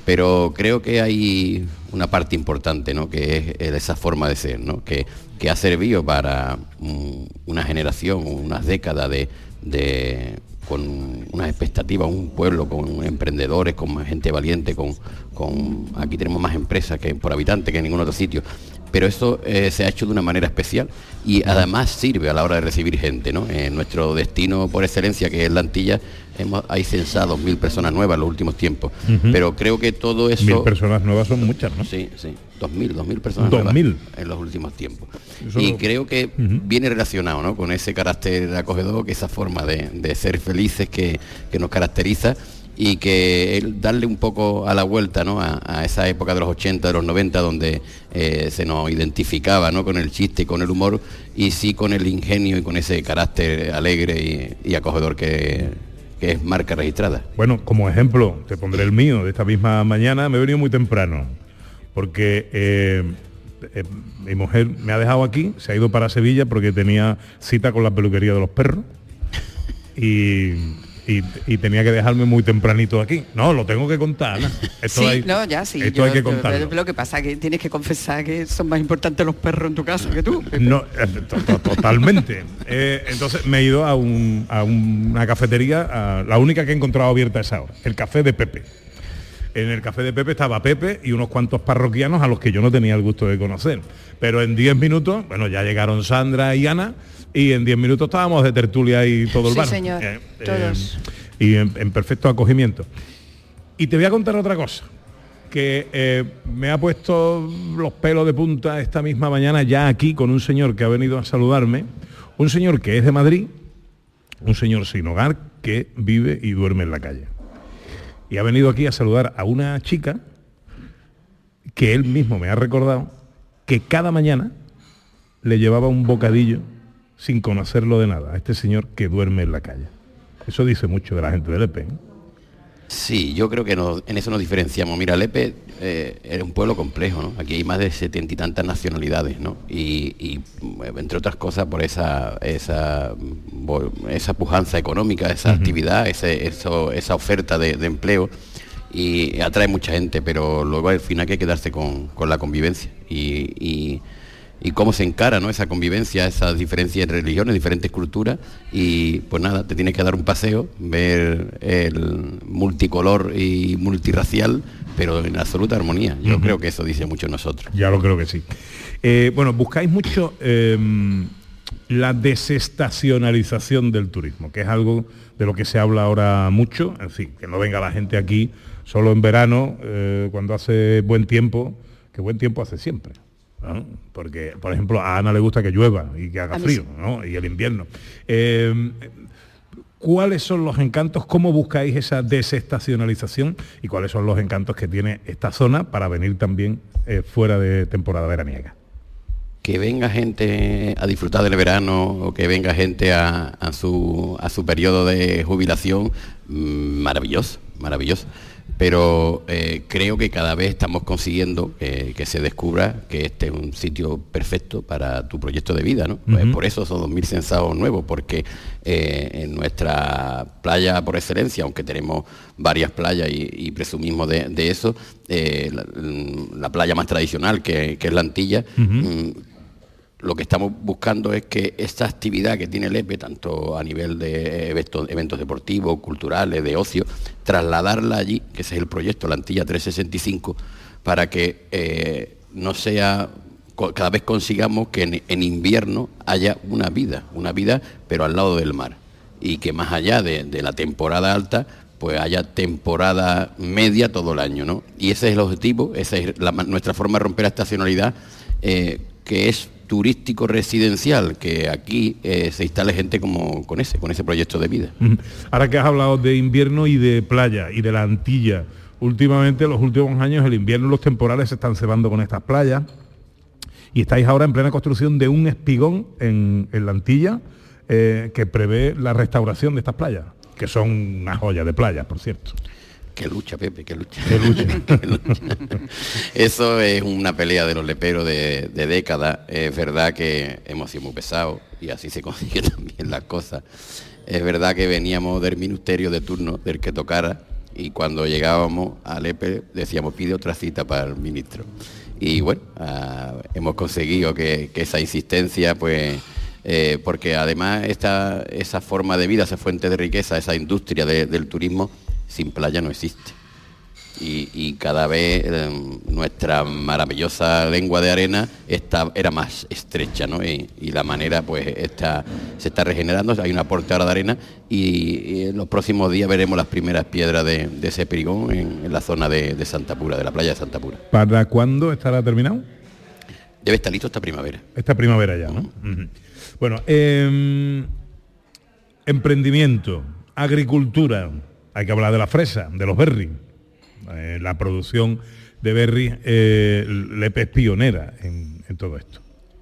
pero creo que hay una parte importante, ¿no? Que es esa forma de ser, ¿no? Que, que ha servido para um, una generación, unas décadas de, de con unas expectativas, un pueblo con emprendedores, con gente valiente, con, con aquí tenemos más empresas que por habitante que en ningún otro sitio. Pero eso eh, se ha hecho de una manera especial y además sirve a la hora de recibir gente, ¿no? En nuestro destino por excelencia, que es la Antilla, hemos, hay censados mil personas nuevas en los últimos tiempos. Uh-huh. Pero creo que todo eso... Mil personas nuevas son muchas, ¿no? Sí, sí. Dos mil, dos mil personas ¿Dos nuevas mil? En los últimos tiempos. Eso y lo... creo que uh-huh. viene relacionado, ¿no? Con ese carácter acogedor, que esa forma de, de ser felices que, que nos caracteriza, y que el darle un poco a la vuelta, ¿no? a, a esa época de los ochenta, de los noventa, donde eh, se nos identificaba, ¿no? Con el chiste y con el humor, y sí con el ingenio y con ese carácter alegre y, y acogedor que, que es marca registrada. Bueno, como ejemplo, te pondré el mío de esta misma mañana. Me he venido muy temprano, porque eh, eh, mi mujer me ha dejado aquí, se ha ido para Sevilla porque tenía cita con la peluquería de los perros, y... Y, y tenía que dejarme muy tempranito aquí. No, lo tengo que contar, Ana. Esto sí, hay, no, ya sí. Esto yo, hay que contarlo. Lo que pasa es que tienes que confesar que son más importantes los perros en tu casa que tú. No, totalmente. eh, entonces me he ido a, un, a una cafetería, a la única que he encontrado abierta a esa hora, el Café de Pepe. En el Café de Pepe estaba Pepe y unos cuantos parroquianos a los que yo no tenía el gusto de conocer. Pero en diez minutos, bueno, ya llegaron Sandra y Ana, y en diez minutos estábamos de tertulia y todo el sí, bar. señor, eh, todos. Eh, y en, en perfecto acogimiento. Y te voy a contar otra cosa, que eh, me ha puesto los pelos de punta esta misma mañana ya aquí con un señor que ha venido a saludarme, un señor que es de Madrid, un señor sin hogar que vive y duerme en la calle. Y ha venido aquí a saludar a una chica que él mismo me ha recordado que cada mañana le llevaba un bocadillo sin conocerlo de nada a este señor que duerme en la calle. Eso dice mucho de la gente de Lepe, ¿eh? Sí, yo creo que nos, en eso nos diferenciamos. Mira, Lepe eh, es un pueblo complejo, ¿no? Aquí hay más de setenta y tantas nacionalidades, ¿no? Y, y entre otras cosas por esa esa esa pujanza económica, esa uh-huh. actividad, ese, eso, esa oferta de, de empleo, y atrae mucha gente, pero luego al final hay que quedarse con, con la convivencia y, y y cómo se encara, ¿no? Esa convivencia, esas diferencias entre religiones, diferentes culturas, y pues nada, te tienes que dar un paseo, ver el multicolor y multirracial, pero en absoluta armonía. Yo uh-huh. creo que eso dice mucho de nosotros. Ya lo creo que sí. Eh, bueno, buscáis mucho eh, la desestacionalización del turismo, que es algo de lo que se habla ahora mucho, en fin, que no venga la gente aquí solo en verano, eh, cuando hace buen tiempo, que buen tiempo hace siempre. ¿No? Porque, por ejemplo, a Ana le gusta que llueva y que haga frío, ¿no? Y el invierno. Eh, ¿Cuáles son los encantos? ¿Cómo buscáis esa desestacionalización? ¿Y cuáles son los encantos que tiene esta zona para venir también eh, fuera de temporada veraniega? Que venga gente a disfrutar del verano, o que venga gente a, a, su, a su periodo de jubilación, maravilloso, maravilloso. Pero eh, creo que cada vez estamos consiguiendo que, que se descubra que este es un sitio perfecto para tu proyecto de vida, ¿no? Uh-huh. Pues por eso son dos mil censados nuevos, porque eh, en nuestra playa por excelencia, aunque tenemos varias playas y, y presumimos de, de eso, eh, la, la playa más tradicional, que, que es la Antilla, uh-huh. mm, lo que estamos buscando es que esta actividad que tiene Lepe, tanto a nivel de eventos, eventos deportivos, culturales, de ocio, trasladarla allí, que ese es el proyecto, la Antilla trescientos sesenta y cinco, para que eh, no sea, cada vez consigamos que en, en invierno haya una vida, una vida pero al lado del mar, y que más allá de, de la temporada alta, pues haya temporada media todo el año, ¿no? Y ese es el objetivo, esa es la, nuestra forma de romper la estacionalidad, eh, que es turístico residencial, que aquí eh, se instale gente como con ese, con ese proyecto de vida. Ahora que has hablado de invierno y de playa y de la Antilla, últimamente, en los últimos años, el invierno y los temporales se están cebando con estas playas, y estáis ahora en plena construcción de un espigón en, en la Antilla eh, que prevé la restauración de estas playas, que son una joya de playas, por cierto. Qué lucha, Pepe, qué lucha. Qué lucha. Qué lucha. Eso es una pelea de los leperos de, de décadas. Es verdad que hemos sido muy pesados y así se consiguen también las cosas. Es verdad que veníamos del ministerio de turno, del que tocara, y cuando llegábamos a Lepe decíamos pide otra cita para el ministro. Y bueno, uh, hemos conseguido que, que esa insistencia, pues, eh, porque además esta, esa forma de vida, esa fuente de riqueza, esa industria de, del turismo, sin playa no existe. Y, y cada vez eh, nuestra maravillosa lengua de arena está, era más estrecha, ¿no? Y, y la manera pues está, se está regenerando, hay un aporte ahora de arena y, y en los próximos días veremos las primeras piedras de, de ese perigón en, en la zona de, de Santa Pura, de la playa de Santa Pura. ¿Para cuándo estará terminado? Debe estar listo esta primavera. Esta primavera ya, ¿no? Uh-huh. Uh-huh. Bueno, eh, emprendimiento, agricultura, hay que hablar de la fresa, de los berries. Eh, la producción de berries, eh, Lepe es pionera en, en todo esto.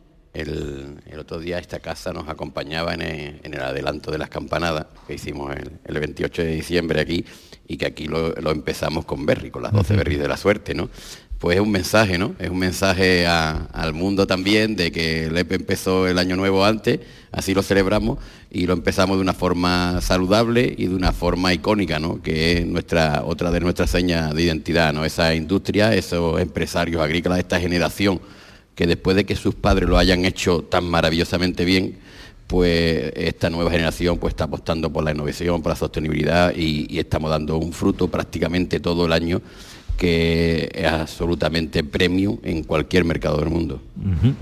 El, el otro día esta casa nos acompañaba en el, en el adelanto de las campanadas que hicimos el, el veintiocho de diciembre aquí, y que aquí lo, lo empezamos con berries, con las doce uh-huh. berries de la suerte, ¿no? Pues es un mensaje, ¿no? Es un mensaje a, al mundo también de que Lepe empezó el año nuevo antes, así lo celebramos, y lo empezamos de una forma saludable y de una forma icónica, ¿no? Que es nuestra, otra de nuestras señas de identidad, ¿no? Esa industria, esos empresarios agrícolas, esta generación que después de que sus padres lo hayan hecho tan maravillosamente bien, pues esta nueva generación pues está apostando por la innovación, por la sostenibilidad, y, y estamos dando un fruto prácticamente todo el año que es absolutamente premium en cualquier mercado del mundo. Uh-huh.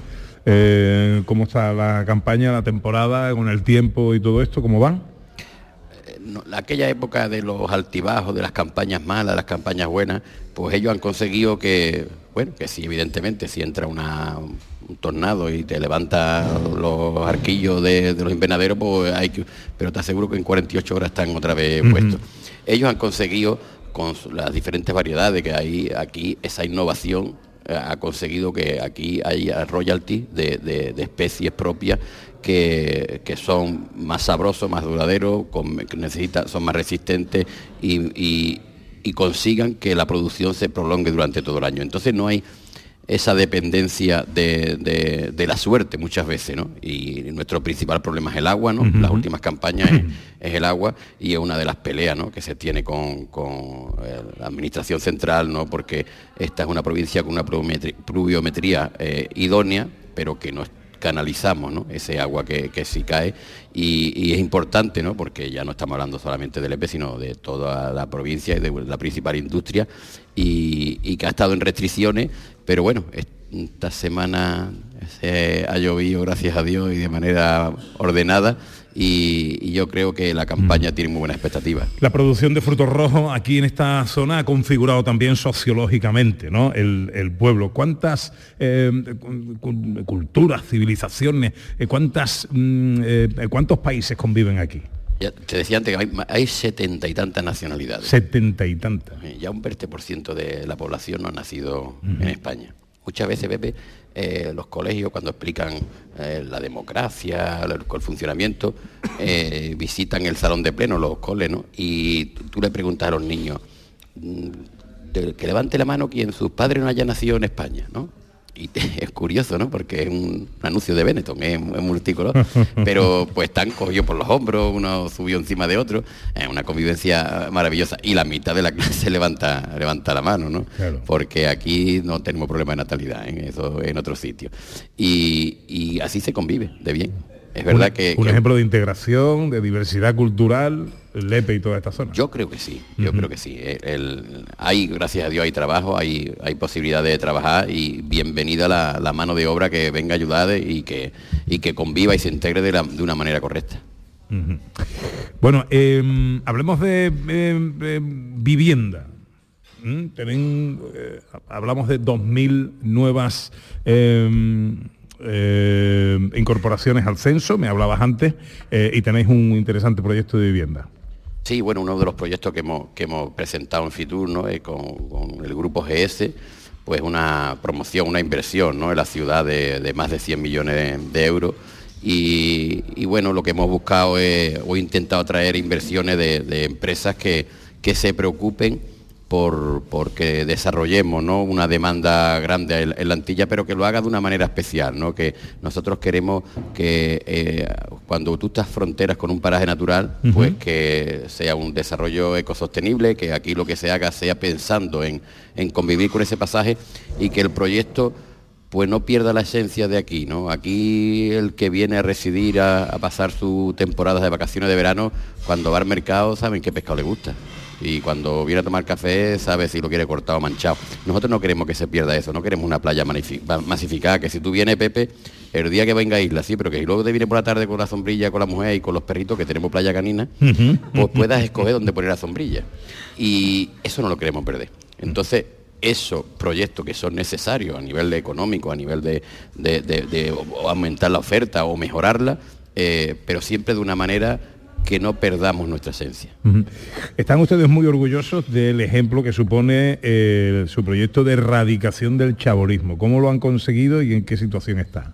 eh, ¿Cómo está la campaña, la temporada, con el tiempo y todo esto? ¿Cómo van? Eh, no, aquella época de los altibajos, de las campañas malas, las campañas buenas, pues ellos han conseguido que, bueno, que sí, evidentemente, si entra una, un tornado y te levanta los arquillos de, de los invernaderos, pues hay que, pero te aseguro que en cuarenta y ocho horas están otra vez uh-huh. puestos. Ellos han conseguido, con las diferentes variedades que hay aquí, esa innovación eh, ha conseguido que aquí haya royalty de, de, de especies propias que, que son más sabrosos, más duraderos, con, que necesita, son más resistentes y, y, y consigan que la producción se prolongue durante todo el año. Entonces no hay esa dependencia de, de, de la suerte muchas veces, ¿no? Y nuestro principal problema es el agua, ¿no? Uh-huh. Las últimas campañas es, es el agua, y es una de las peleas, ¿no?, que se tiene con, con la administración central, ¿no? Porque esta es una provincia con una pluviometría eh, idónea, pero que no canalizamos, ¿no?, ese agua que, que sí cae, y, y es importante, ¿no?, porque ya no estamos hablando solamente del Lepe, sino de toda la provincia y de la principal industria, y, y que ha estado en restricciones, pero bueno, esta semana se ha llovido, gracias a Dios, y de manera ordenada, y, y yo creo que la campaña mm. tiene muy buenas expectativas. La producción de frutos rojos aquí en esta zona ha configurado también sociológicamente, ¿no?, el, el pueblo. ¿Cuántas eh, culturas, civilizaciones, eh, cuántas, mm, eh, cuántos países conviven aquí? Ya te decía antes que hay, hay setenta y tantas nacionalidades. Setenta y tantas. Ya un veinte por ciento de la población no ha nacido uh-huh. en España. Muchas veces, Pepe, eh, los colegios, cuando explican eh, la democracia, el, el funcionamiento, eh, visitan el salón de pleno, los coles, ¿no? Y tú, tú le preguntas a los niños, que levante la mano quien sus padres no hayan nacido en España, ¿no? Y te, es curioso, ¿no?, porque es un anuncio de Benetton, es, es multicolor, pero pues están cogidos por los hombros, uno subió encima de otro, es una convivencia maravillosa, y la mitad de la clase levanta levanta la mano, ¿no? Claro. Porque aquí no tenemos problema de natalidad, en eso en otros sitios, y, y así se convive de bien. Es verdad un, que... Un que, ejemplo de integración, de diversidad cultural, Lepe y toda esta zona. Yo creo que sí, yo uh-huh. creo que sí. El, el, hay, gracias a Dios, hay trabajo, hay, hay posibilidad de trabajar, y bienvenida la, la mano de obra que venga a ayudar y que, y que conviva y se integre de, la, de una manera correcta. Uh-huh. Bueno, eh, hablemos de eh, eh, vivienda. ¿Mm? Tienen, eh, hablamos de dos mil nuevas... Eh, Eh, incorporaciones al censo, me hablabas antes, eh, y tenéis un interesante proyecto de vivienda. Sí, bueno, uno de los proyectos que hemos, que hemos presentado en Fitur, ¿no?, eh, con, con el grupo G S, pues una promoción, una inversión, ¿no?, en la ciudad de, de más de cien millones de, de euros, y, y bueno, lo que hemos buscado es, o intentado traer inversiones de, de empresas que, que se preocupen por porque desarrollemos, ¿no?, una demanda grande en, en la Antilla, pero que lo haga de una manera especial, ¿no? Que nosotros queremos que eh, cuando tú estás fronteras con un paraje natural, uh-huh. pues que sea un desarrollo ecosostenible, que aquí lo que se haga sea pensando en, en convivir con ese pasaje y que el proyecto pues no pierda la esencia de aquí, ¿no? Aquí el que viene a residir, a, a pasar su temporada de vacaciones de verano, cuando va al mercado saben qué pescado le gusta. Y cuando viene a tomar café sabe si lo quiere cortado o manchado. Nosotros no queremos que se pierda eso, no queremos una playa masificada, que si tú vienes, Pepe, el día que venga a Isla, sí, pero que si luego te viene por la tarde con la sombrilla, con la mujer y con los perritos, que tenemos playa canina, uh-huh. pues puedas escoger dónde poner la sombrilla. Y eso no lo queremos perder. Entonces, esos proyectos que son necesarios a nivel de económico, a nivel de, de, de, de aumentar la oferta o mejorarla, eh, pero siempre de una manera que no perdamos nuestra esencia. Uh-huh. Están ustedes muy orgullosos del ejemplo que supone eh, su proyecto de erradicación del chabolismo. ¿Cómo lo han conseguido y en qué situación está?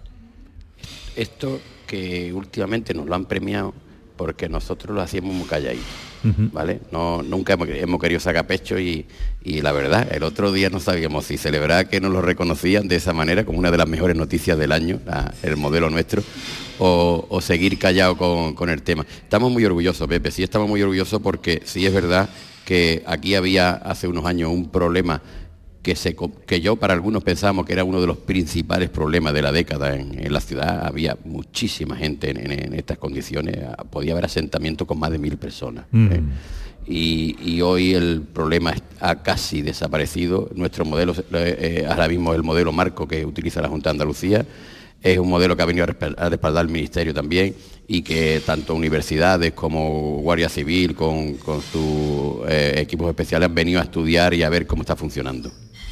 Esto que últimamente nos lo han premiado porque nosotros lo hacíamos muy calladitos. Uh-huh. ¿Vale? No, nunca hemos, hemos querido sacar pecho y, y la verdad, el otro día no sabíamos si celebrar que nos lo reconocían de esa manera como una de las mejores noticias del año, la, el modelo nuestro, o, o seguir callado con, con el tema. Estamos muy orgullosos, Pepe, sí estamos muy orgullosos porque sí es verdad que aquí había hace unos años un problema que, se, que yo para algunos pensábamos que era uno de los principales problemas de la década en, en la ciudad. Había muchísima gente en, en, en estas condiciones, podía haber asentamientos con más de mil personas. Mm. ¿eh? Y, y hoy el problema ha casi desaparecido. Nuestro modelo, eh, ahora mismo el modelo marco que utiliza la Junta de Andalucía, es un modelo que ha venido a respaldar, a respaldar el Ministerio también, y que tanto universidades como Guardia Civil con, con sus eh, equipos especiales han venido a estudiar y a ver cómo está funcionando.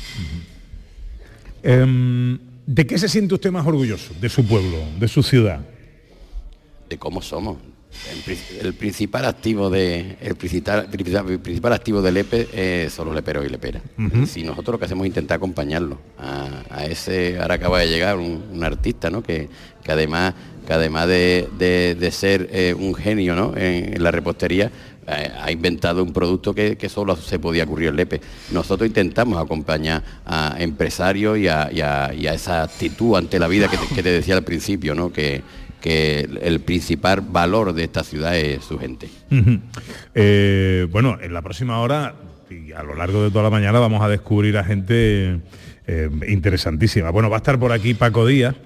Um, ¿De qué se siente usted más orgulloso? ¿De su pueblo, de su ciudad? De cómo somos. El, el principal activo de el principal, el principal activo del Lepe eh, son los leperos y leperas. Uh-huh. Si nosotros lo que hacemos es intentar acompañarlo a, a ese, ahora acaba de llegar un, un artista, ¿no? que, que además que además de, de, de ser eh, un genio, ¿no? en, en la repostería, eh, ha inventado un producto que, que solo se podía ocurrir en Lepe. Nosotros intentamos acompañar a empresarios y a, y a, y a esa actitud ante la vida que te, que te decía al principio, ¿no? que que el principal valor de esta ciudad es su gente. Uh-huh. Eh, bueno, en la próxima hora y a lo largo de toda la mañana vamos a descubrir a gente eh, interesantísima. Bueno, va a estar por aquí Paco Díaz,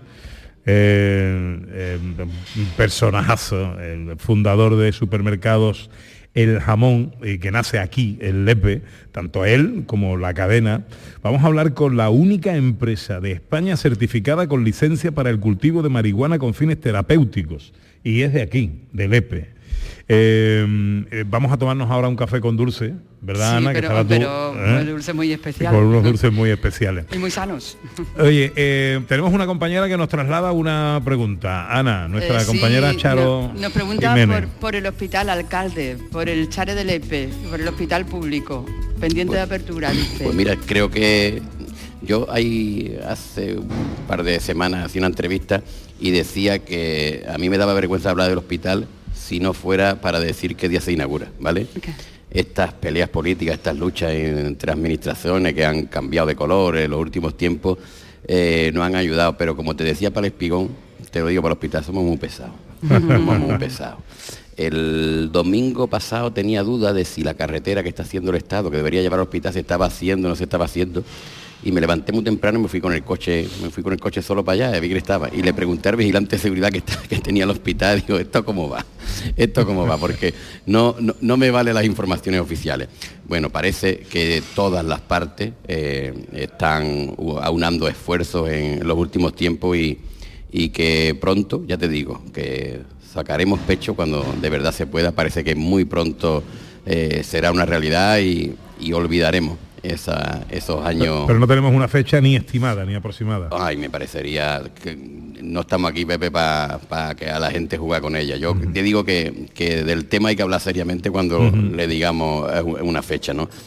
eh, eh, un personajazo, el fundador de Supermercados El Jamón, eh, que nace aquí, en Lepe, tanto él como la cadena. Vamos a hablar con la única empresa de España certificada con licencia para el cultivo de marihuana con fines terapéuticos, y es de aquí, de Lepe. Eh, eh, vamos a tomarnos ahora un café con dulce, ¿verdad, sí, Ana? Pero, que tú, pero ¿eh? unos dulces muy especiales. Con unos dulces muy especiales. Y muy sanos. Oye, eh, tenemos una compañera que nos traslada una pregunta. Ana, nuestra eh, compañera sí, Charo Nos, nos pregunta por, por el hospital alcalde, por el Chare de Lepe, por el hospital público, pendiente pues, de apertura, dice. Pues mira, creo que yo ahí hace un par de semanas hacía una entrevista y decía que a mí me daba vergüenza hablar del hospital si no fuera para decir qué día se inaugura, ¿vale? Okay. Estas peleas políticas, estas luchas entre administraciones que han cambiado de color en los últimos tiempos, eh, nos han ayudado, pero como te decía para el Espigón, te lo digo para el hospital, somos muy pesados, somos muy pesados. El domingo pasado tenía duda de si la carretera que está haciendo el Estado, que debería llevar al hospital, se estaba haciendo o no se estaba haciendo, y me levanté muy temprano y me fui con el coche, me fui con el coche solo para allá, y vi que estaba, y le pregunté al vigilante de seguridad que, está, que tenía el hospital, digo, ¿esto cómo va? ¿Esto cómo va? Porque no, no, no me valen las informaciones oficiales. Bueno, parece que todas las partes eh, están aunando esfuerzos en los últimos tiempos y, y que pronto, ya te digo, que sacaremos pecho cuando de verdad se pueda. Parece que muy pronto eh, será una realidad y, y olvidaremos Esa, esos años. Pero, pero no tenemos una fecha ni estimada ni aproximada. Ay, me parecería que no estamos aquí, Pepe, para pa que a la gente juegue con ella. Yo uh-huh. te digo que, que del tema hay que hablar seriamente cuando uh-huh. le digamos una fecha, ¿no?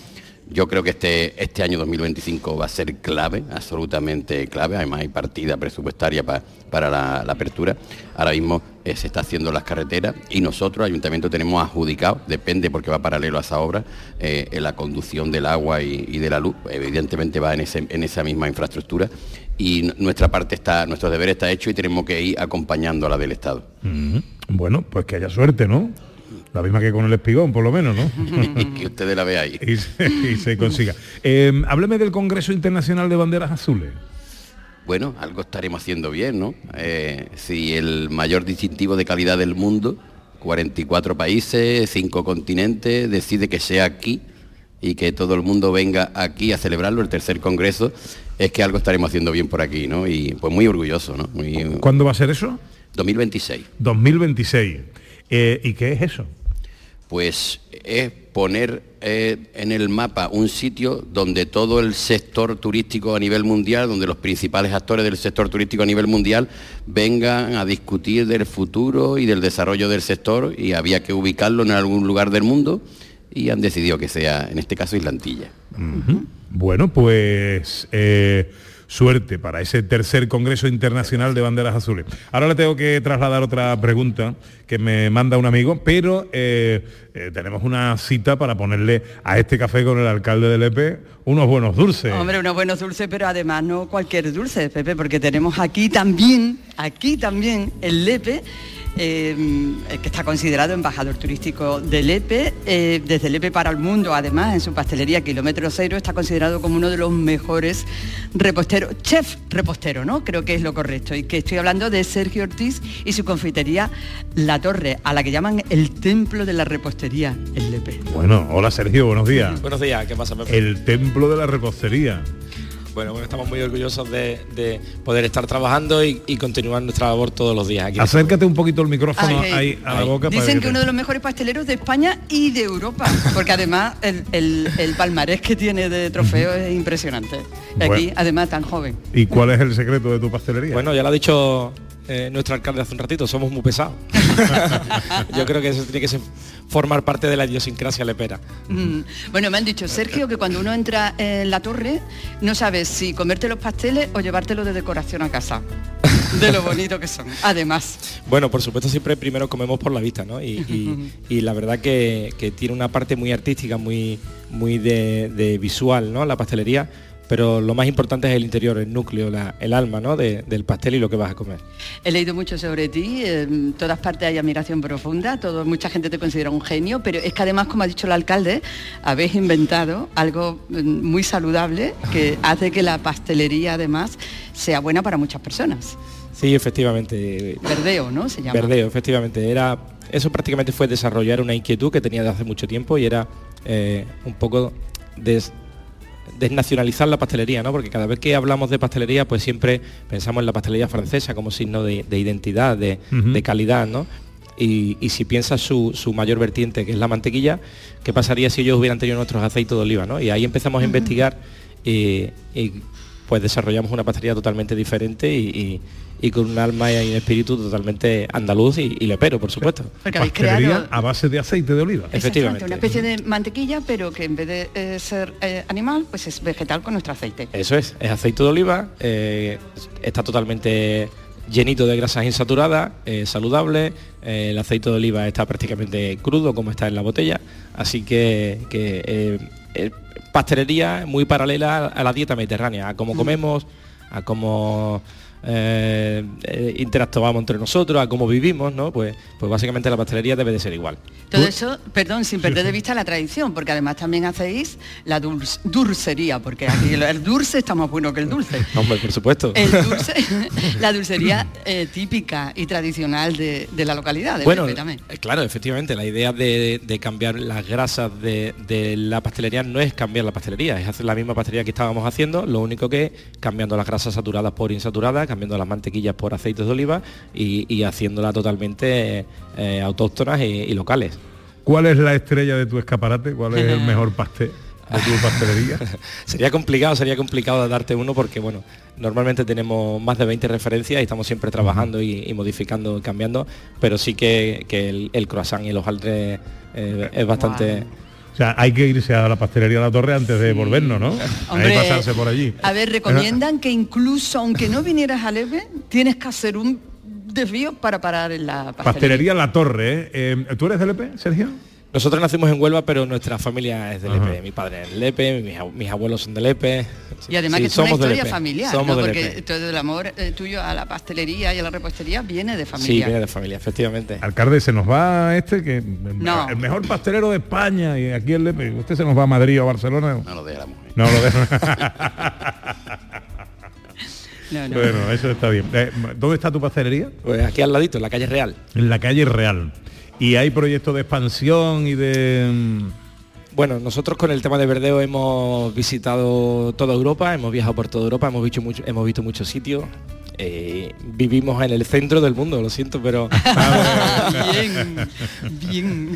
Yo creo que este, este año dos mil veinticinco va a ser clave, absolutamente clave. Además hay partida presupuestaria pa, para la, la apertura. Ahora mismo eh, se está haciendo las carreteras y nosotros, Ayuntamiento, tenemos adjudicado, depende porque va paralelo a esa obra, eh, en la conducción del agua y, y de la luz. Evidentemente va en, ese, en esa misma infraestructura y nuestra parte está, nuestro deber está hecho y tenemos que ir acompañando a la del Estado. Mm-hmm. Bueno, pues que haya suerte, ¿no? La misma que con el espigón, por lo menos, ¿no? Que ustedes la vean ahí. Y se, y se consiga. Eh, hábleme del Congreso Internacional de Banderas Azules. Bueno, algo estaremos haciendo bien, ¿no? Eh, si el mayor distintivo de calidad del mundo, cuarenta y cuatro países, cinco continentes, decide que sea aquí y que todo el mundo venga aquí a celebrarlo, el tercer congreso, es que algo estaremos haciendo bien por aquí, ¿no? Y pues muy orgulloso, ¿no? Muy... ¿Cuándo va a ser eso? dos mil veintiséis. dos mil veintiséis. Eh, ¿Y qué es eso? Pues es poner eh, en el mapa un sitio donde todo el sector turístico a nivel mundial, donde los principales actores del sector turístico a nivel mundial vengan a discutir del futuro y del desarrollo del sector, y había que ubicarlo en algún lugar del mundo y han decidido que sea, en este caso, Islantilla. Uh-huh. Bueno, pues... Eh... suerte para ese tercer Congreso Internacional de Banderas Azules. Ahora le tengo que trasladar otra pregunta que me manda un amigo, pero eh, eh, tenemos una cita para ponerle a este café con el alcalde de Lepe unos buenos dulces. Hombre, unos buenos dulces, pero además no cualquier dulce, Pepe, porque tenemos aquí también, aquí también el Lepe, Eh, que está considerado embajador turístico de Lepe, eh, desde Lepe para el mundo. Además, en su pastelería Kilómetro Cero está considerado como uno de los mejores reposteros, chef repostero, ¿no? Creo que es lo correcto. Y que estoy hablando de Sergio Ortiz y su confitería La Torre, a la que llaman el templo de la repostería en Lepe. Bueno, hola Sergio, buenos días. Buenos días, ¿qué pasa, Pepe? El templo de la repostería. Bueno, bueno, estamos muy orgullosos de, de poder estar trabajando y, y continuar nuestra labor todos los días aquí. Acércate un poquito el micrófono Ay, ahí a la boca. Dicen para que, que uno de los mejores pasteleros de España y de Europa, porque además el, el, el palmarés que tiene de trofeos es impresionante. Y aquí, bueno, además, tan joven. ¿Y cuál es el secreto de tu pastelería? Bueno, ya lo ha dicho eh, nuestro alcalde hace un ratito, somos muy pesados. Yo creo que eso tiene que ser, formar parte de la idiosincrasia lepera. Mm. Bueno, me han dicho, Sergio, que cuando uno entra en La Torre no sabes si comerte los pasteles o llevártelo de decoración a casa, de lo bonito que son, además. Bueno, por supuesto siempre primero comemos por la vista, ¿no? Y, y, y la verdad que, que tiene una parte muy artística, muy, muy de, de visual, ¿no? La pastelería. Pero lo más importante es el interior, el núcleo, la, el alma, ¿no? de, del pastel y lo que vas a comer. He leído mucho sobre ti, en todas partes hay admiración profunda, todo, mucha gente te considera un genio, pero es que además, como ha dicho el alcalde, habéis inventado algo muy saludable que hace que la pastelería además sea buena para muchas personas. Sí, efectivamente. Verdeo, ¿no? Se llama. Verdeo, efectivamente. Era, eso prácticamente fue desarrollar una inquietud que tenía de hace mucho tiempo y era eh, un poco de desnacionalizar la pastelería, ¿no? Porque cada vez que hablamos de pastelería, pues siempre pensamos en la pastelería francesa como signo de, de identidad, de, uh-huh. de calidad, ¿no? Y, y si piensas su, su mayor vertiente, que es la mantequilla, ¿qué pasaría si ellos hubieran tenido nuestros aceites de oliva, ¿no? Y ahí empezamos uh-huh. a investigar y, y pues desarrollamos una pastelería totalmente diferente y, y, y con un alma y un espíritu totalmente andaluz y, y lepero, por supuesto. Porque habéis pastelería creado a base de aceite de oliva. Efectivamente. Una especie de mantequilla, pero que en vez de eh, ser eh, animal, pues es vegetal con nuestro aceite. Eso es, es aceite de oliva, eh, está totalmente llenito de grasas insaturadas, eh, saludable, eh, el aceite de oliva está prácticamente crudo como está en la botella, así que, que eh, eh, pastelería muy paralela a la dieta mediterránea, a cómo comemos, a cómo eh, eh, interactuamos entre nosotros, a cómo vivimos, ¿no? Pues, pues básicamente la pastelería debe de ser igual. Todo eso, perdón, sin perder de vista la tradición, porque además también hacéis la dulce, dulcería, porque aquí el dulce está más bueno que el dulce. Hombre, por supuesto. El dulce, la dulcería eh, típica y tradicional de, de la localidad. De bueno, Lepe también. Claro, efectivamente, la idea de, de cambiar las grasas de, de la pastelería no es cambiar la pastelería, es hacer la misma pastelería que estábamos haciendo, lo único que cambiando las grasas saturadas por insaturadas, cambiando las mantequillas por aceites de oliva y, y haciéndola totalmente eh, autóctonas y, y locales. ¿Cuál es la estrella de tu escaparate? ¿Cuál es el mejor pastel de tu pastelería? Sería complicado, sería complicado darte uno porque, bueno, normalmente tenemos más de veinte referencias y estamos siempre trabajando y, y modificando y cambiando, pero sí que, que el, el croissant y el hojaldre eh, es bastante... Wow. O sea, hay que irse a la pastelería La Torre antes de volvernos, ¿no? Hombre, hay que pasarse por allí. A ver, recomiendan que incluso aunque no vinieras a Lepe, tienes que hacer un desvío para parar en la pastelería. Pastelería La Torre, ¿eh? Eh, ¿Tú eres de Lepe, Sergio? Nosotros nacimos en Huelva, pero nuestra familia es de Lepe. Ajá. Mi padre es de Lepe, mis, mis abuelos son de Lepe. Y además sí, que es una historia familiar, somos ¿no? de Porque Lepe. todo el amor eh, tuyo a la pastelería y a la repostería viene de familia. Sí, viene de familia, efectivamente. Alcalde, se nos va este, que no. el mejor pastelero de España, y aquí en Lepe. ¿Usted se nos va a Madrid o a Barcelona? No lo deja la mujer. No lo deja. No, no. Bueno, eso está bien. Eh, ¿Dónde está tu pastelería? Pues aquí al ladito, en la calle Real. En la calle Real. ¿Y hay proyectos de expansión y de...? Bueno, nosotros con el tema de verdeo hemos visitado toda Europa, hemos viajado por toda Europa, hemos visto, mucho, hemos visto muchos sitios. Eh, vivimos en el centro del mundo, lo siento, pero... bien, bien.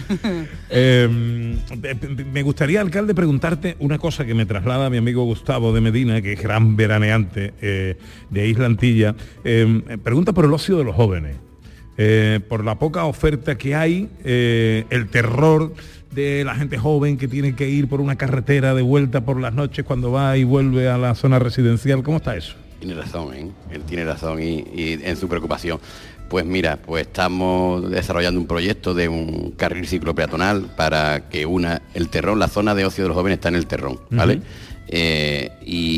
Eh, me gustaría, alcalde, preguntarte una cosa que me traslada mi amigo Gustavo de Medina, que es gran veraneante eh, de Isla Antilla. Eh, pregunta por el ocio de los jóvenes. Eh, por la poca oferta que hay, eh, el terror de la gente joven que tiene que ir por una carretera de vuelta por las noches cuando va y vuelve a la zona residencial. ¿Cómo está eso? Tiene razón, ¿eh? Él tiene razón y, y en su preocupación. Pues mira, pues estamos desarrollando un proyecto de un carril ciclopeatonal para que una el Terrón, la zona de ocio de los jóvenes está en el Terrón, ¿vale? Uh-huh. eh,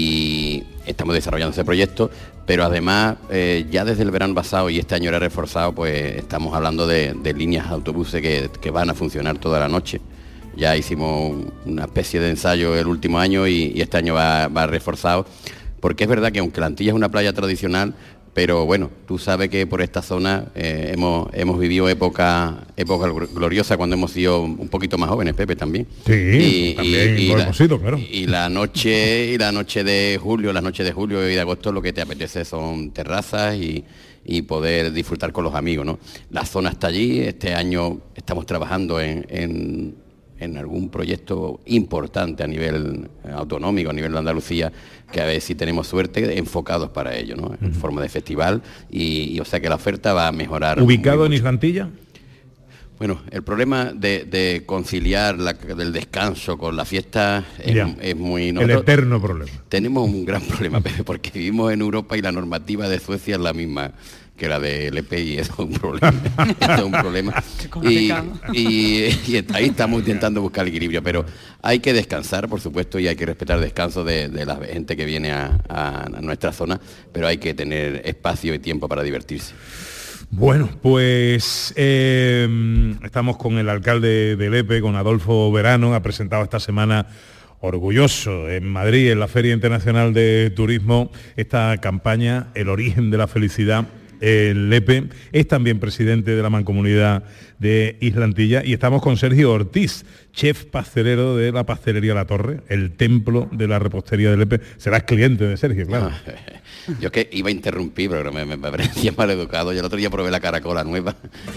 y estamos desarrollando ese proyecto, pero además eh, ya desde el verano pasado y este año era reforzado, pues estamos hablando de, de líneas de autobuses que, que van a funcionar toda la noche. Ya hicimos una especie de ensayo el último año y, y este año va, va reforzado, porque es verdad que aunque la Antilla es una playa tradicional, pero bueno, tú sabes que por esta zona eh, hemos, hemos vivido época, época gloriosa cuando hemos sido un poquito más jóvenes, Pepe, también. Sí, y, también y, y, lo la, hemos sido, claro. y la noche y la noche de julio, las noches de julio y de agosto lo que te apetece son terrazas y, y poder disfrutar con los amigos, ¿no? La zona está allí, este año estamos trabajando en, en, en algún proyecto importante a nivel autonómico, a nivel de Andalucía, que a ver si tenemos suerte, enfocados para ello, ¿no? En uh-huh. forma de festival, y, y o sea que la oferta va a mejorar. ¿Ubicado en Isla Antilla? Bueno, el problema de, de conciliar la, del descanso con la fiesta es, es muy... El eterno problema. Tenemos un gran problema, Pepe, porque vivimos en Europa y la normativa de Suecia es la misma que la de L P y eso es un problema. Esto es un problema. Y, y, y ahí estamos intentando buscar el equilibrio, pero hay que descansar, por supuesto, y hay que respetar el descanso de, de la gente que viene a, a nuestra zona, pero hay que tener espacio y tiempo para divertirse. Bueno, pues eh, estamos con el alcalde de Lepe, con Adolfo Verano. Ha presentado esta semana, orgulloso, en Madrid, en la Feria Internacional de Turismo, esta campaña, El origen de la felicidad en Lepe. Es también presidente de la Mancomunidad de Isla Antilla, y estamos con Sergio Ortiz, chef pastelero de la pastelería La Torre, el templo de la repostería de Lepe. Serás cliente de Sergio, claro. Yo es que iba a interrumpir, pero me, me parecía mal educado. Yo el otro día probé la caracola nueva.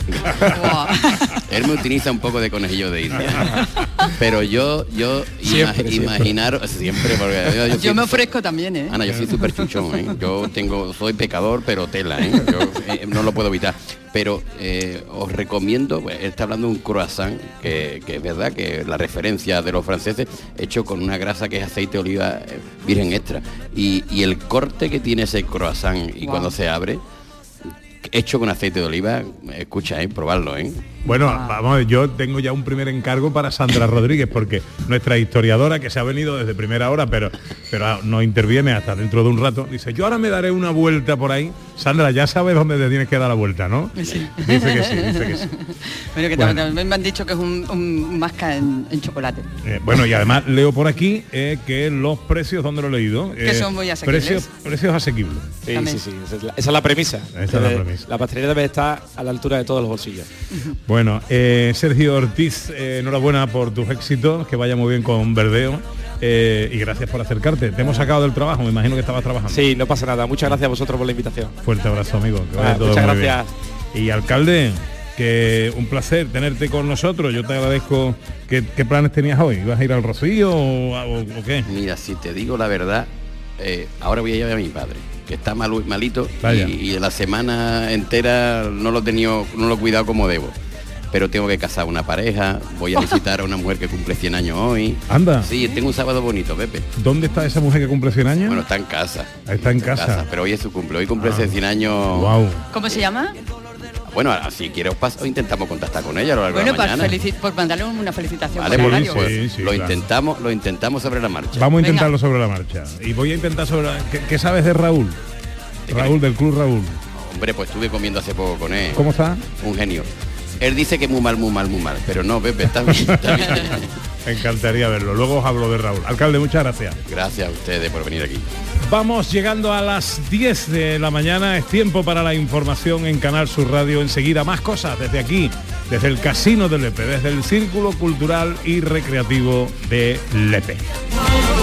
Él me utiliza un poco de conejillo de India. Pero yo, yo siempre, imag, siempre. imaginaros siempre, porque yo, yo, yo me ofrezco también, ¿eh? Ana, yo soy súper chuchón, ¿eh? Yo tengo, soy pecador, pero tela, ¿eh? Yo eh, no lo puedo evitar. Pero eh, os recomiendo, pues, él está hablando de un croissant, que, que es verdad que la referencia de los franceses, hecho con una grasa que es aceite de oliva eh, virgen extra. Y, y el corte que tiene ese croissant y wow. cuando se abre, hecho con aceite de oliva, escucha, ¿eh? Probarlo, ¿eh? Bueno, vamos, yo tengo ya un primer encargo para Sandra Rodríguez, porque nuestra historiadora, que se ha venido desde primera hora, pero, pero no interviene hasta dentro de un rato, dice, yo ahora me daré una vuelta por ahí. Sandra, ya sabes dónde te tienes que dar la vuelta, ¿no? Sí. Dice que sí, dice que sí. Bueno, que bueno. también me han dicho que es un, un masca en, en chocolate. Eh, bueno, y además leo por aquí eh, que los precios, ¿dónde lo he leído? Que eh, son muy asequibles. Precios, precios asequibles. Sí, sí, sí. Esa es la, esa es la premisa. Esa es la premisa. La pastelería debe estar a la altura de todos los bolsillos. Bueno, eh, Sergio Ortiz, eh, enhorabuena por tus éxitos, que vaya muy bien con Verdeo, eh, y gracias por acercarte. Te hemos sacado del trabajo, me imagino que estabas trabajando. Sí, no pasa nada. Muchas gracias a vosotros por la invitación. Fuerte abrazo, amigo. Que vaya ah, todo muchas muy gracias. Bien. Y alcalde, que un placer tenerte con nosotros. Yo te agradezco. ¿Qué, qué planes tenías hoy? ¿Ibas a ir al Rocío o, o, o qué? Mira, si te digo la verdad, eh, ahora voy a llevar a mi padre, que está mal, malito, y, y la semana entera no lo he tenido, no lo he cuidado como debo. pero tengo que casar una pareja, voy a visitar a una mujer que cumple cien años hoy. Anda. Sí, tengo un sábado bonito, Pepe. ¿Dónde está esa mujer que cumple cien años? Bueno, está en casa. Está en casa. casa pero hoy es su cumple, hoy cumple ah. cien años. Wow. ¿Cómo se llama? Bueno, si quieres paso, intentamos contactar con ella a lo largo bueno, de la mañana. Bueno, por, por mandarle una felicitación. Vale, por pues, sí, pues, sí, lo claro. intentamos, lo intentamos sobre la marcha. Vamos a intentarlo Venga. sobre la marcha. Y voy a intentar sobre. ¿Qué, qué sabes de Raúl? ¿De Raúl del Club Raúl. Hombre, pues estuve comiendo hace poco con él. ¿Cómo está? Un genio. Él dice que muy mal, muy mal, muy mal, pero no, Pepe, está bien, está bien. Me encantaría verlo. Luego os hablo de Raúl. Alcalde, muchas gracias. Gracias a ustedes por venir aquí. Vamos llegando a las diez de la mañana. Es tiempo para la información en Canal Sur Radio. Enseguida más cosas desde aquí, desde el Casino de Lepe, desde el Círculo Cultural y Recreativo de Lepe.